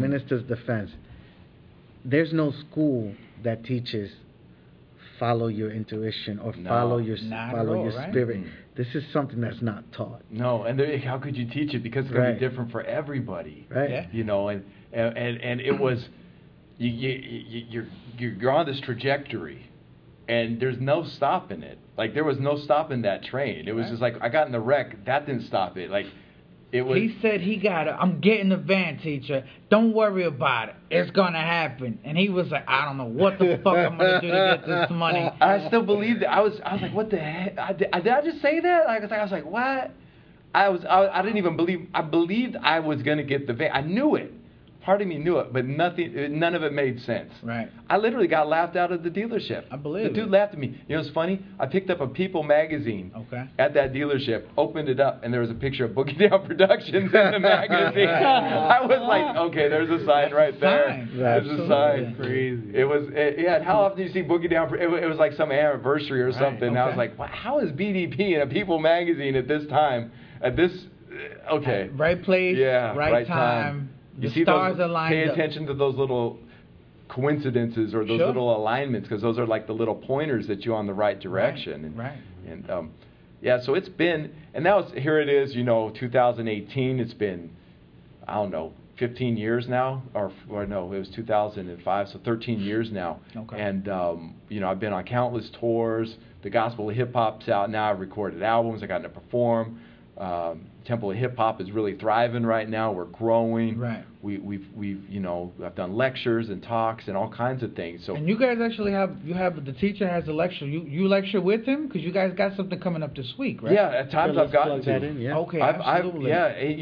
there's no school that teaches follow your intuition or follow your spirit. This is something that's not taught. No, and how could you teach it? Because it's going to be different for everybody. Right. Yeah. You know, and it was you're on this trajectory, and there's no stopping it. Like, there was no stopping that train. It was just like, I got in the wreck. That didn't stop it. Like, it was. He said I'm getting the van, teacher. Don't worry about it. It's going to happen. And he was like, I don't know what the fuck I'm going to do to get this money. I still believed it. I was like, what the heck? Did I just say that? I was like, what? I didn't even believe. I believed I was going to get the van. I knew it. Part of me knew it, but none of it made sense. Right. I literally got laughed out of the dealership. I believe the dude laughed at me. You know what's funny? I picked up a People magazine at that dealership, opened it up, and there was a picture of Boogie Down Productions in the magazine. I was like, okay, there's a sign right there. There's a sign. Crazy. It was, how often do you see Boogie Down? It was like some anniversary or something. And I was like, wow, how is BDP in a People magazine at this time? At this, right place, right time. You the see stars those, are lined pay up. attention to those little coincidences or those little alignments, because those are like the little pointers that you're on the right direction. Right. And so it's been, and now here it is, 2018. It's been, I don't know, 15 years now, or no, it was 2005, so 13 years now. Okay. And I've been on countless tours. The Gospel of Hip Hop's out now. I've recorded albums. I got to perform. Temple of Hip Hop is really thriving right now. We're growing. Right. We've I've done lectures and talks and all kinds of things. So. And you guys actually have the teacher has a lecture. You lecture with him because you guys got something coming up this week, right? Yeah, at times I've gotten to. That in, yeah. Okay, absolutely.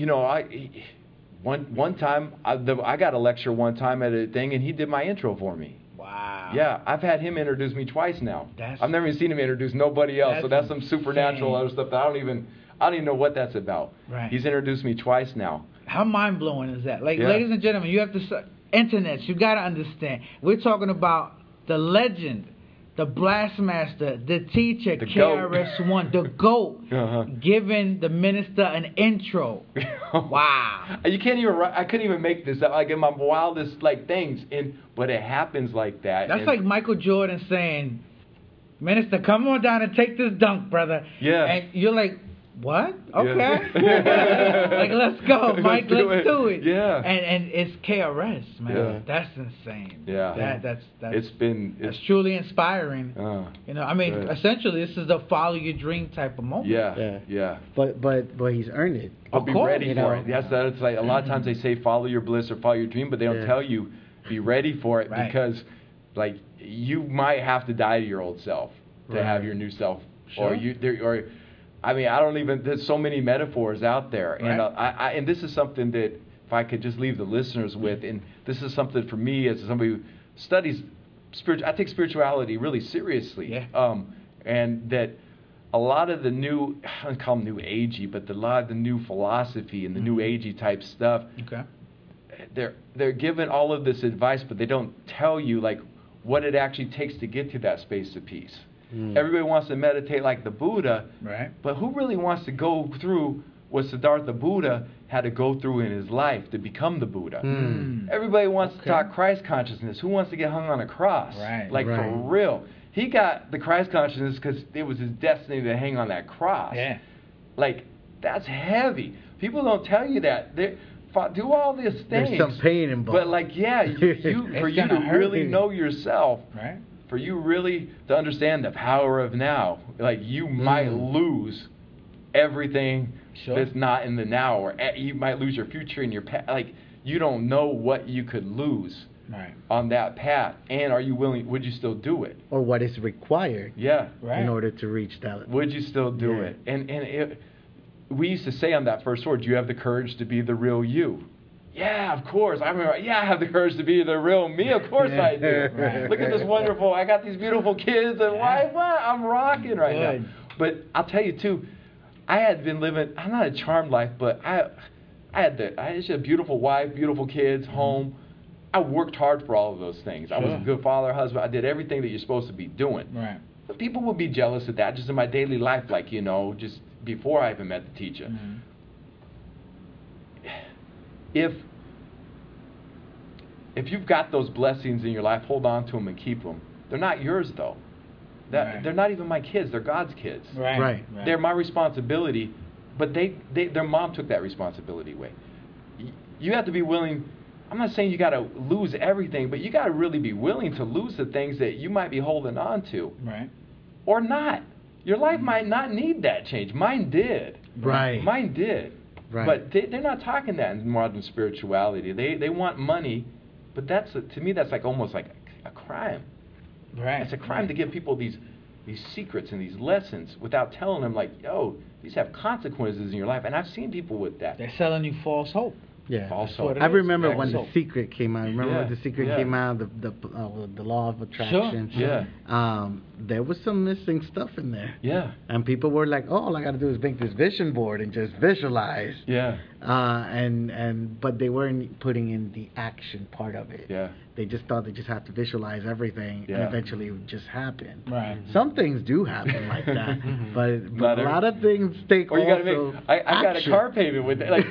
One time I got a lecture one time at a thing, and he did my intro for me. Wow. Yeah, I've had him introduce me twice now. I've never even seen him introduce nobody else. So that's some supernatural other stuff that I don't even know what that's about. Right. He's introduced me twice now. How mind-blowing is that? Like, ladies and gentlemen, you have to... Internet, you got to understand. We're talking about the legend, the Blastmaster, the teacher, the KRS-One, the GOAT, giving the minister an intro. Wow. You can't even... I couldn't even make this up. Like, in my wildest, things. But it happens like that. That's like Michael Jordan saying, Minister, come on down and take this dunk, brother. Yeah. And you're like... What? Okay. Like, let's go, Mike. Let's do it. Yeah. And it's KRS, man. Yeah. That's insane. Yeah. That's truly inspiring. Essentially, this is the follow your dream type of moment. Yeah. But he's earned it. But be ready for it. Yes, that's like a lot of times they say follow your bliss or follow your dream, but they don't tell you be ready for it because, you might have to die to your old self to have your new self, there's so many metaphors out there. And and this is something that if I could just leave the listeners with, and this is something for me as somebody who studies I take spirituality really seriously. Yeah. And that a lot of the new, I don't call them new agey, but a lot of the new philosophy and the new agey type stuff, they're given all of this advice, but they don't tell you what it actually takes to get to that space of peace. Everybody wants to meditate like the Buddha, but who really wants to go through what Siddhartha Buddha had to go through in his life to become the Buddha? Everybody wants to talk Christ consciousness. Who wants to get hung on a cross? For real. He got the Christ consciousness because it was his destiny to hang on that cross. Yeah. That's heavy. People don't tell you that. Do all these things. There's some pain involved. But for you to really know yourself, for you really to understand the power of now, like you might lose everything that's not in the now, or you might lose your future and your past. Like you don't know what you could lose on that path. And are you willing? Would you still do it? Or what is required? Yeah, in order to reach that. Would you still do it? And we used to say on that first tour, do you have the courage to be the real you? Yeah, of course. I remember, I have the courage to be the real me. Of course I do. Look at this wonderful, I got these beautiful kids, and I'm rocking right now. But I'll tell you, too, I had been living, I'm not a charmed life, but I had just a beautiful wife, beautiful kids, home. I worked hard for all of those things. I was a good father, husband. I did everything that you're supposed to be doing. Right. But people would be jealous of that just in my daily life, like, just before I even met the teacher. If you've got those blessings in your life, hold on to them and keep them. They're not yours, though. They're not even my kids. They're God's kids. Right. They're my responsibility, but their mom took that responsibility away. You have to be willing. I'm not saying you got to lose everything, but you got to really be willing to lose the things that you might be holding on to. Right. Or not. Your life might not need that change. Mine did. Right. Mine did. Right. But they're not talking that in modern spirituality. They want money, but to me that's like almost like a crime. Right. It's a crime to give people these secrets and these lessons without telling them, like, yo, these have consequences in your life. And I've seen people with that. They're selling you false hope. Yeah. False hope. I remember when The Secret came out. When The Secret came out, the law of attraction. Sure. Yeah. There was some missing stuff in there. Yeah. And people were like, all I got to do is make this vision board and just visualize. Yeah. But they weren't putting in the action part of it. Yeah. They just thought they just had to visualize everything, and eventually it would just happen. Right. Some things do happen like that, but a lot of things take I got a car payment with it. Like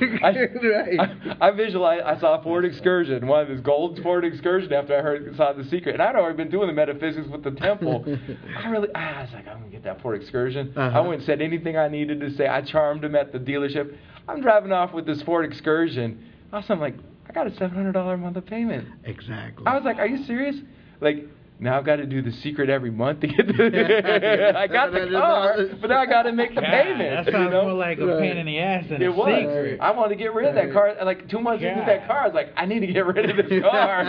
I visualized. I saw a Ford Excursion, one of these gold Ford Excursion, after I saw The Secret, and I'd already been doing the metaphysics with the temple. I was like, I'm gonna get that Ford Excursion. I went and said anything I needed to say. I charmed him at the dealership. I'm driving off with this Ford Excursion. Also, I'm like, I got a $700 a month payment. Exactly. I was like, are you serious? Like, now I've got to do The Secret every month to get the I got the car, but now I got to make the payment. That sounds more like a pain in the ass than a secret. I wanted to get rid of that car. Like 2 months into that car, I was like, I need to get rid of this car.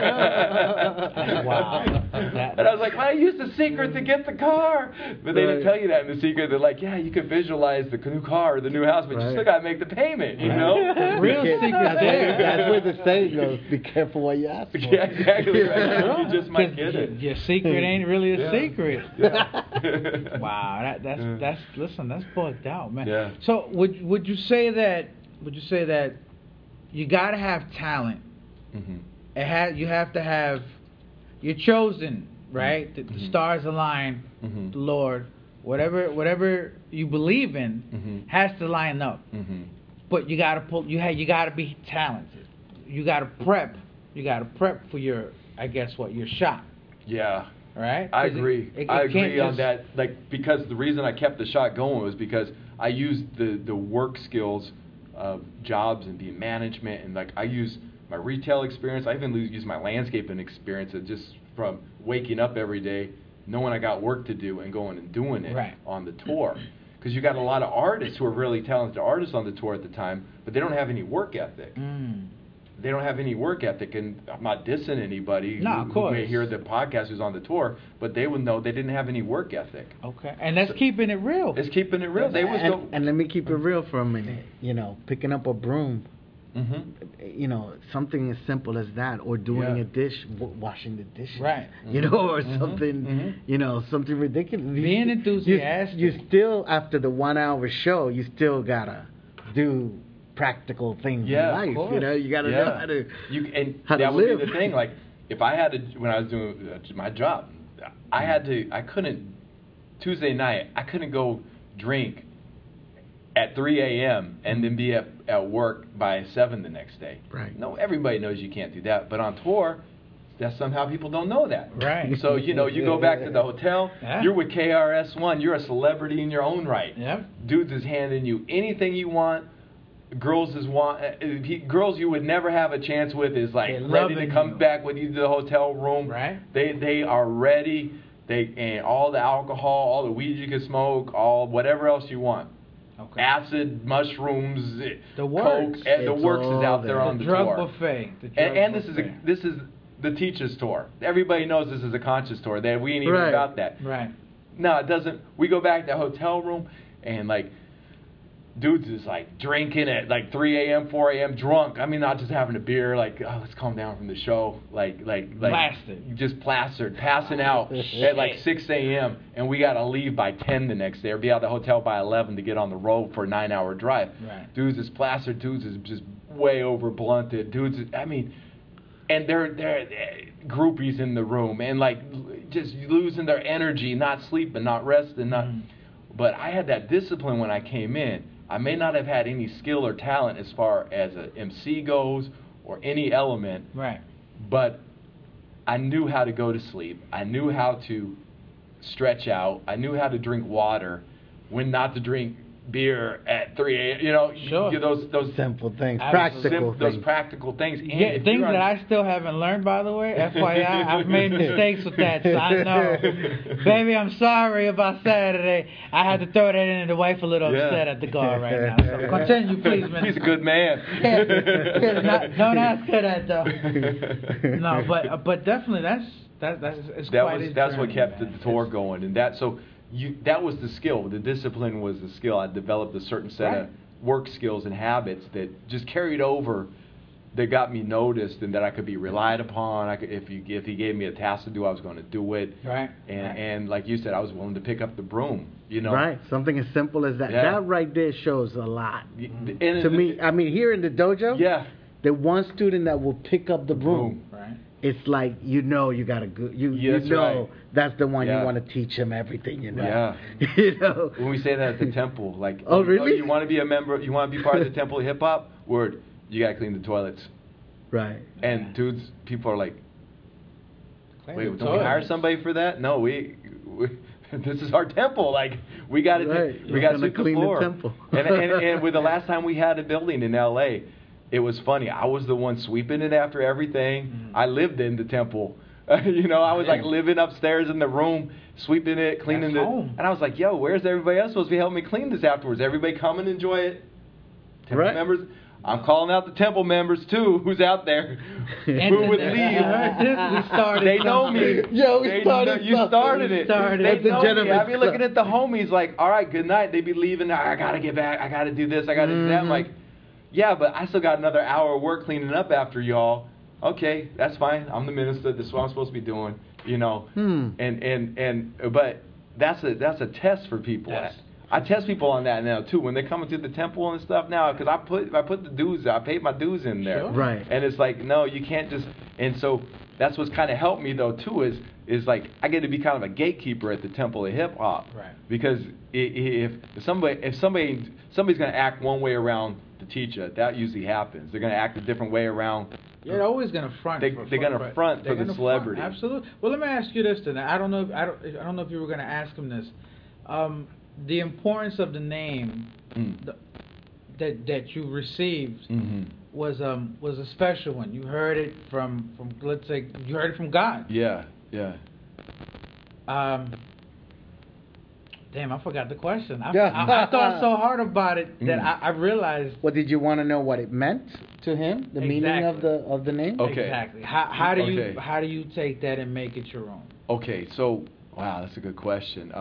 Wow. And I was like, well, I used The Secret to get the car. But they didn't tell you that in The Secret. They're like, yeah, you can visualize the new car or the new house, but you still got to make the payment, you know? Real secret there. That's where the saying goes, be careful what you ask for. Yeah, exactly. Right. You just might get it. Your secret ain't really a secret. Yeah. Wow, that's bugged out, man. Yeah. So would you say that you gotta have talent? Mm-hmm. You have to have, you're chosen, right? Mm-hmm. The stars align. Mm-hmm. The Lord, whatever you believe in, has to line up. Mm-hmm. But you gotta be talented. You gotta prep. You gotta prep for your shot. Yeah. Right? I agree. I agree on that. Like, because the reason I kept the shot going was because I used the work skills of jobs and being management, and like I use my retail experience. I even use my landscaping experience, and just from waking up every day, knowing I got work to do and going and doing it on the tour. Because you got a lot of artists who are really talented artists on the tour at the time, but they don't have any work ethic. They don't have any work ethic, and I'm not dissing anybody who may hear the podcast who's on the tour, but they would know they didn't have any work ethic. Okay, and that's keeping it real. It's keeping it real. And let me keep it real for a minute. Picking up a broom. Something as simple as that, or doing a dish, washing the dishes. Right. Or something. Something ridiculous. Being enthusiastic. You still, after the 1 hour show, you still gotta do practical things in life. You gotta know how to that would live. be the thing. Like, if I had to, when I was doing my job, I couldn't, Tuesday night, I couldn't go drink at 3 a.m. and then be at work by 7 the next day. Right. No, everybody knows you can't do that. But on tour, that somehow people don't know that. Right. So, you go back to the hotel, you're with KRS-One, you're a celebrity in your own right. Yep. Dudes is handing you anything you want. Girls you would never have a chance with is like ready to come back with you to the hotel room. Right. They are ready And all the alcohol, all the weed you can smoke, all whatever else you want. Okay. Acid, mushrooms, the works. coke, and the works is out there on the tour. Drug buffet. And this is the teacher's tour. Everybody knows this is a conscious tour. That we ain't even got that. Right. No, it doesn't. We go back to the hotel room and like. Dudes is like drinking at like 3 a.m., 4 a.m. drunk. I mean, not just having a beer, like, oh, let's calm down from the show. Like plastered. Just plastered, passing out at like 6 a.m. And we got to leave by 10 the next day or be out of the hotel by 11 to get on the road for a 9-hour drive. Right. Dudes is plastered. Dudes is just way over blunted. Dudes is, I mean, and they're groupies in the room and like just losing their energy, not sleeping, not resting, not. But I had that discipline when I came in. I may not have had any skill or talent as far as an MC goes or any element. Right. But I knew how to go to sleep. I knew how to stretch out. I knew how to drink water, when not to drink beer at 3 a.m. You know, sure. those simple things, those practical things. And yeah, things that I still haven't learned, by the way. FYI, I've made mistakes with that, so I know. Baby, I'm sorry about Saturday. I had to throw that in, and the wife a little upset at the guard right now. So continue, please, man. He's a good man. Don't ask her that though. No, but definitely that's what kept the tour going, and that so. That was the skill. The discipline was the skill. I developed a certain set of work skills and habits that just carried over, that got me noticed, and that I could be relied upon. If he gave me a task to do, I was going to do it. Right. And like you said, I was willing to pick up the broom. You know. Right. Something as simple as that. Yeah. That right there shows a lot. To me, I mean, here in the dojo. Yeah. The one student that will pick up the broom. Right. It's like you got a good that's the one you want to teach him everything, you know. Yeah. You know. When we say that at the temple, like, oh really? You want to be a member? You want to be part of the Temple of Hip Hop? Word, you got to clean the toilets. Right. And dudes, people are like, Clean wait, the don't we hire somebody for that? No, we this is our temple. Like we got to we got to sweep the floor. The temple. and with the last time we had a building in L.A. It was funny. I was the one sweeping it after everything. Mm-hmm. I lived in the temple. You know, I was like living upstairs in the room, sweeping it, cleaning it. Home. And I was like, yo, where's everybody else supposed to be helping me clean this afterwards? Everybody come and enjoy it. Temple members. I'm calling out the temple members too, who's out there, who would leave. They know me. Yo, you started it. They know me. I'd be looking at the homies like, all right, good night. They'd be leaving. I got to get back. I got to do this. I got to do that. I'm like, yeah, but I still got another hour of work cleaning up after y'all. Okay, that's fine. I'm the minister. This is what I'm supposed to be doing. You know. But that's a test for people. Yes. I test people on that now too. When they're coming to the temple and stuff now, because I put the dues. I paid my dues in there. Sure. Right. And it's like, no, you can't just. And so that's what's kind of helped me though too is like I get to be kind of a gatekeeper at the Temple of Hip Hop. Right. Because if somebody's going to act one way around the teacher, that usually happens. They're going to act a different way around. You're always going to front. They're going to front for the celebrity. Front. Absolutely. Well, let me ask you this then. I don't know if you were going to ask him this. The importance of the name that you received was a special one. You heard it from let's say you heard it from God. Yeah. Damn, I forgot the question. I thought so hard about it that I realized. Well, did you want to know what it meant to him? The meaning of the name? Okay. Exactly. How do you take that and make it your own? Okay, so wow, that's a good question.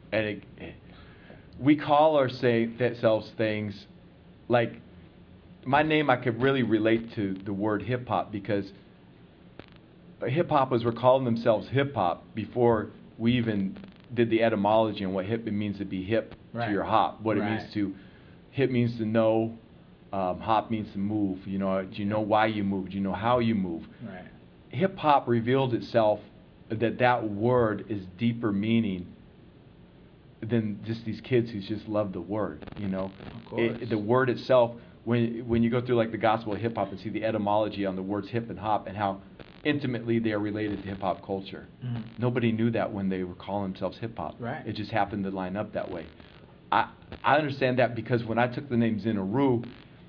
We call ourselves things like my name. I could really relate to the word hip hop because hip hoppers were calling themselves hip hop before we even did the etymology and what hip it means to be hip to your hop. What it means to hip means to know, hop means to move. You know, do you know why you move? Do you know how you move? Right. Hip hop revealed itself that word is deeper meaning than just these kids who just love the word. You know, of course. The word itself. When you go through like the gospel of hip hop and see the etymology on the words hip and hop and how intimately they are related to hip hop culture. Nobody knew that when they were calling themselves hip hop. Right. It just happened to line up that way. I understand that because when I took the name Zinaru,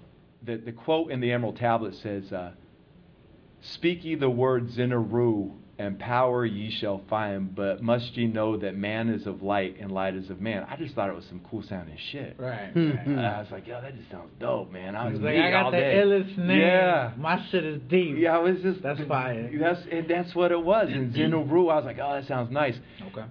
the quote in the Emerald Tablet says, "Speak ye the word Zinaru, and power ye shall find, but must ye know that man is of light and light is of man. I just thought it was some cool sounding shit. Right. I was like, yo, that just sounds dope, man. I was like, I got all the day. illest name. Yeah. My shit is deep. Yeah, I was just that's fire. That's what it was. And Zin-U-Ru, I was like, oh, that sounds nice. Okay.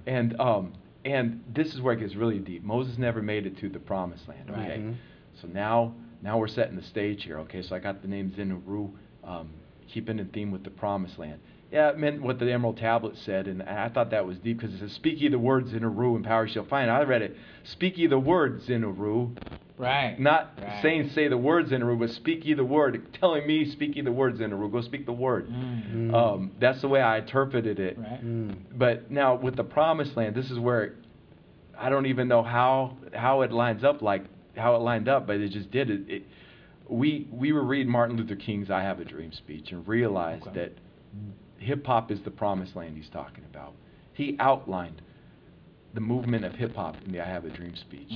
And this is where it gets really deep. Moses never made it to the promised land. Okay. Right. So now we're setting the stage here. Okay. So I got the name Zin-U-Ru, keeping in theme with the promised land. Yeah, it meant what the Emerald Tablet said, and I thought that was deep because it says, "Speak ye the words Zin-U-Ru, and power ye shall find." I read it, "Speak ye the word Zin-U-Ru." Right. Not right. saying say the words Zin-U-Ru, but speak ye the word, telling me, speak ye the words Zin-U-Ru. Go speak the word. That's the way I interpreted it. Right. But now with the promised land, this is where I don't even know how it lines up, like how it lined up, but it just did it. We were reading Martin Luther King's "I Have a Dream" speech and realized that hip-hop is the promised land he's talking about. He outlined the movement of hip-hop in the "I Have a Dream" speech.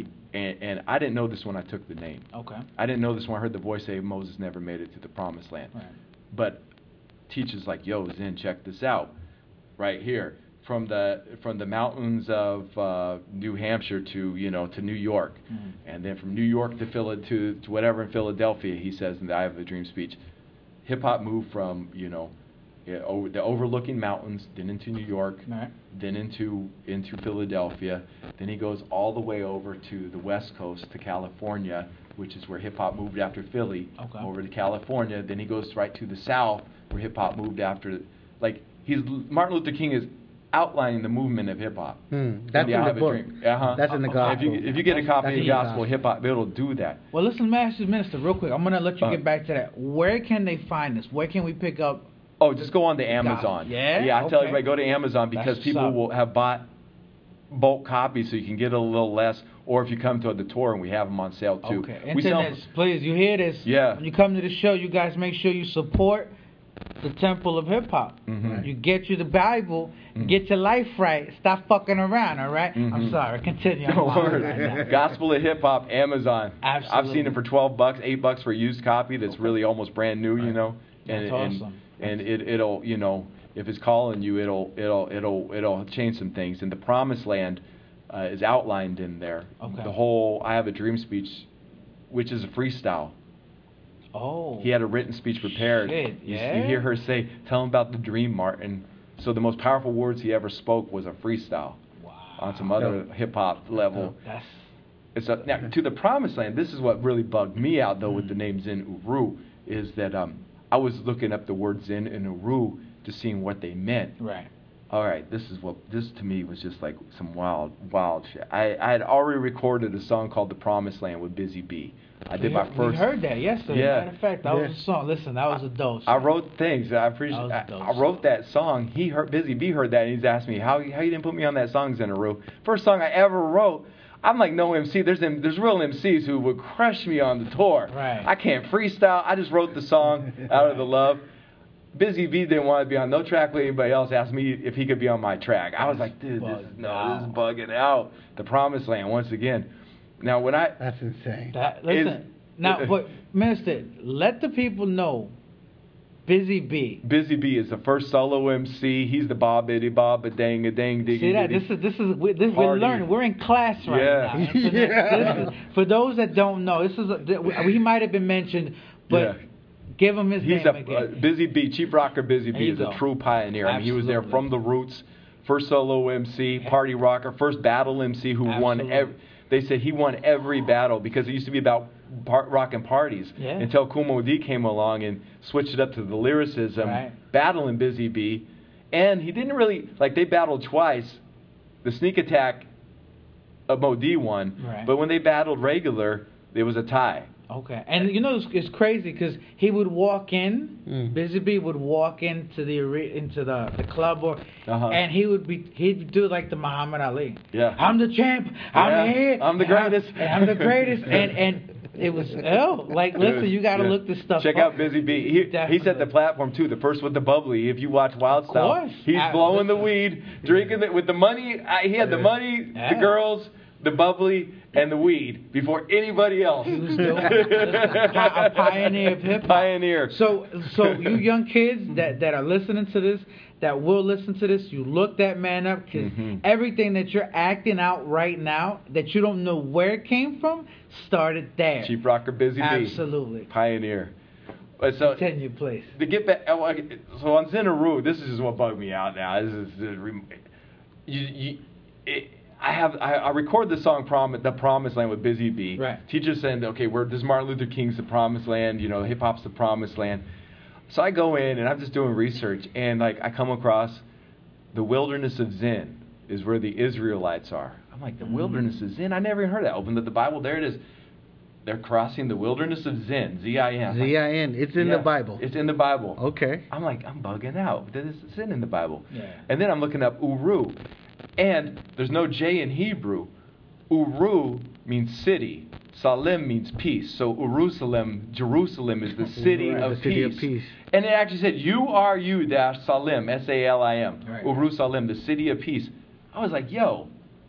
And I didn't know this when I took the name. Okay. I didn't know this when I heard the voice say Moses never made it to the promised land. Right. But teachers like, yo, Zen, check this out. Right here. From the mountains of New Hampshire to New York. And then from New York to whatever in Philadelphia, he says in the "I Have a Dream" speech. Hip-hop moved from, the overlooking mountains, then into New York, right. then into Philadelphia. Then he goes all the way over to the West Coast, to California, which is where hip-hop moved after Philly, over to California. Then he goes right to the South, where hip-hop moved after. Martin Luther King is outlining the movement of hip-hop. That's in the book. That's in the gospel. If you get a copy of the gospel hip-hop, it'll do that. Well, listen, Master Minister, real quick. I'm going to let you get back to that. Where can they find this? Where can we pick up? Oh, just go on to Amazon. Yeah? I tell everybody, go to Amazon because people will have bought bulk copies so you can get a little less. Or if you come to the tour and we have them on sale too. Okay. Internet, please, you hear this? Yeah. When you come to the show, you guys make sure you support the Temple of Hip Hop. You get you the Bible, get your life right, stop fucking around, all right? I'm sorry, continue. Gospel of Hip Hop, Amazon. Absolutely. I've seen it for $12, $8 for a used copy that's really almost brand new, And that's awesome. And it'll if it's calling you, it'll change some things. And the Promised Land is outlined in there. Okay. The whole "I Have a Dream" speech, which is a freestyle. Oh. He had a written speech prepared. Shit, You hear her say, "Tell him about the dream, Martin." So the most powerful words he ever spoke was a freestyle. Wow. On some other hip hop level. Now to the Promised Land. This is what really bugged me out though with the name Zin-U-Ru is that I was looking up the word Zin and Uru to seeing what they meant. Right. All right, this to me was just like some wild shit. I had already recorded a song called "The Promised Land" with Busy B. I did my first. We heard that yesterday. Yeah. Matter of fact, that was a song. Listen, that was a dose. I wrote things. I appreciate. I wrote that song. Busy B heard that and he's asked me how you didn't put me on that song, Zin-U-Ru. First song I ever wrote. I'm like no MC. There's real MCs who would crush me on the tour. Right. I can't freestyle. I just wrote the song out of the love. Busy B didn't want to be on no track with anybody else. Asked me if he could be on my track. I was like, dude, this is bugging out. The Promised Land once again. Now when that's insane. But Minister, let the people know. Busy B. Busy B is the first solo MC. He's the bobbity bob a dang a dang diggy. See that? We're learning. We're in class right now. For those that don't know, he might have been mentioned, but give him his name again. Busy B, Chief Rocker Busy B is a true pioneer. I mean, he was there from the roots. First solo MC, party rocker, first battle MC who won they said he won every battle because it used to be about rocking parties until Kool Moe Dee came along and switched it up to the lyricism, battling Busy B. And he didn't really, they battled twice. The Sneak Attack of Moe Dee won, but when they battled regular, there was a tie. Okay, and it's crazy because he would walk in, Busy B would walk into the club and he'd do like the Muhammad Ali. Yeah, I'm the champ. I'm here. I'm the greatest. I'm the greatest. and it was listen, you got to look this stuff. Check out Busy B. He set the platform too. The first with the bubbly. If you watch Wild Style, he's blowing the weed, drinking it with the money. He had the money, the girls. the bubbly, and the weed before anybody else. He was dope. A pioneer of hip hop. Pioneer. So you young kids that are listening to this, that will listen to this, you look that man up, because everything that you're acting out right now that you don't know where it came from started there. Chief Rocker, Busy Bee. Absolutely. Pioneer. So Continue, please. to get back, so on Zinneru, this is just what bugged me out now. I record the song "The Promised Land" with Busy Bee. Right. Teacher said, okay, this Martin Luther King's the Promised Land. You know, hip hop's the Promised Land. So I go in and I'm just doing research, and like I come across the wilderness of Zin is where the Israelites are. I'm like, the wilderness of Zin? I never even heard that. Opened up the Bible, there it is. They're crossing the wilderness of Zin, Z-I-N. Z-I-N. It's in the Bible. It's in the Bible. Okay. I'm like, I'm bugging out. There's Zin in the Bible. Yeah. And then I'm looking up Uru. And there's no J in Hebrew. Uru means city. Salim means peace. So Jerusalem is the city of the city peace. of peace. And it actually said, U-R-U-Salim, S-A-L-I-M. Right. Uru Salim, the city of peace. I was like, yo,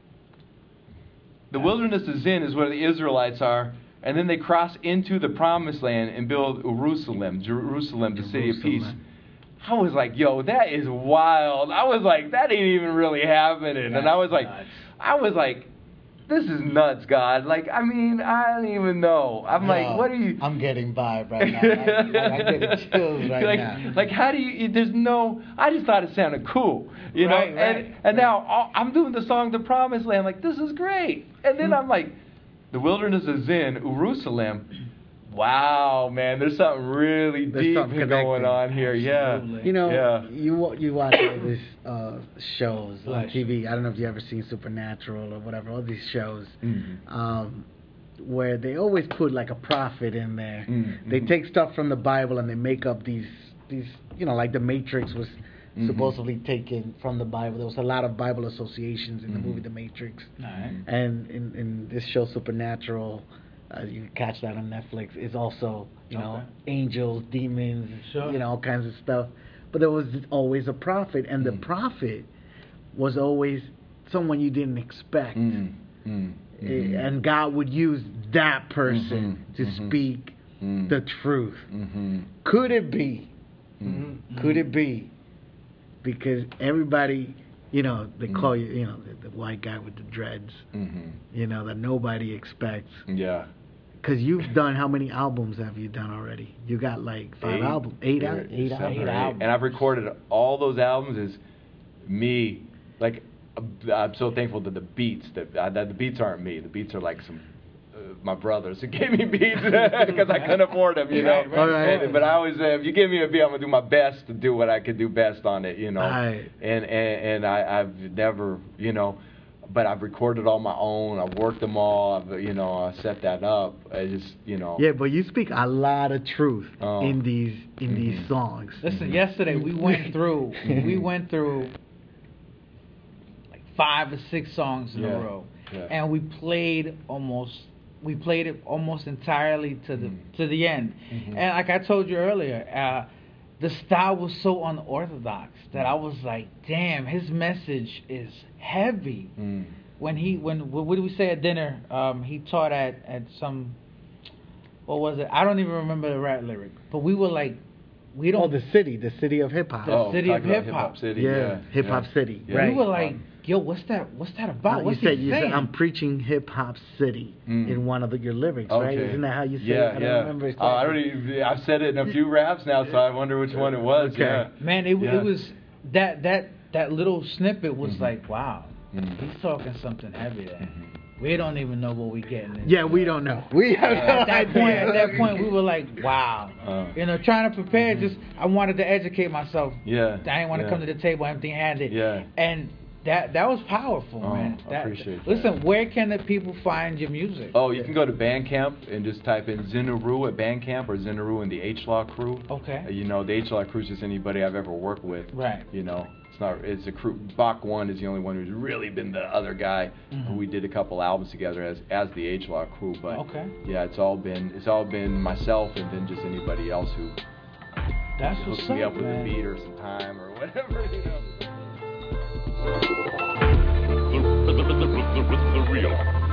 the wilderness of Zin is where the Israelites are. And then they cross into the Promised Land and build Jerusalem, the city of peace. I was like, yo, that is wild. I was like, that ain't even really happening. And I was like, this is nuts, God. Like, I mean, I don't even know. I'm like, what are you? I'm getting vibe right now. I'm getting chills right now. Like, how do you? There's no. I just thought it sounded cool, you know. And now I'm doing the song "The Promised Land." Like, this is great. And then I'm like, the wilderness is in Jerusalem. Wow, man, there's something really deep going on here. Absolutely. Yeah. You know, you watch all these shows on TV. I don't know if you ever seen Supernatural or whatever. All these shows, where they always put like a prophet in there. They take stuff from the Bible and they make up these. You know, like the Matrix was supposedly taken from the Bible. There was a lot of Bible associations in the movie The Matrix. And in this show Supernatural. You can catch that on Netflix. It's also, you know, angels, demons, you know, all kinds of stuff. But there was always a prophet, and the prophet was always someone you didn't expect. And God would use that person to speak the truth. Could it be? Could it be? Because everybody, you know, they call you, you know, the white guy with the dreads, you know, that nobody expects. Yeah. Because you've done, how many albums have you done already? You got like 5 albums. 8 albums. And I've recorded all those albums as me. Like, I'm so thankful that the beats, the beats aren't me. The beats are like some, my brothers who gave me beats because I couldn't afford them, you know. But I always say, if you give me a beat, I'm going to do my best to do what I could do best on it, you know. And I've never, you know. But I've recorded all my own. I've worked them all. I set that up. I just, you know. Yeah, but you speak a lot of truth in these songs. Listen, yesterday we went through like 5 or 6 songs in a row, and we played it almost entirely to the end. And like I told you earlier, the style was so unorthodox that I was like, damn, his message is heavy. What did we say at dinner? He taught at some, what was it? I don't even remember the rap lyric. But we were like, we don't. Oh, the city of hip hop. The city of hip hop. Yeah, hip hop city. Yeah. Right. We were like, yo, what's that about? What's he saying? You said, I'm preaching hip hop city in one of your lyrics, right? Isn't that how you say it? I don't remember exactly. I've said it in a few raps now, so I wonder which one it was. Okay. Yeah. Man, it was that little snippet was like, wow, he's talking something heavy there. We don't even know what we're getting into. Yeah, we don't know. We have at that point, we were like, wow. Trying to prepare, I wanted to educate myself. Yeah. I didn't want to come to the table empty-handed. Yeah. And that was powerful, man. I appreciate that. Listen, where can the people find your music? Oh, you can go to Bandcamp and just type in Zinneru at Bandcamp or Zinneru and the H-Law Crew. Okay. The H-Law Crew is just anybody I've ever worked with. Right. It's a crew. Bach 1 is the only one who's really been the other guy who we did a couple albums together as the H-Law Crew. But yeah, it's all been myself and then just anybody else who hooks me up with a beat or some time or whatever. The real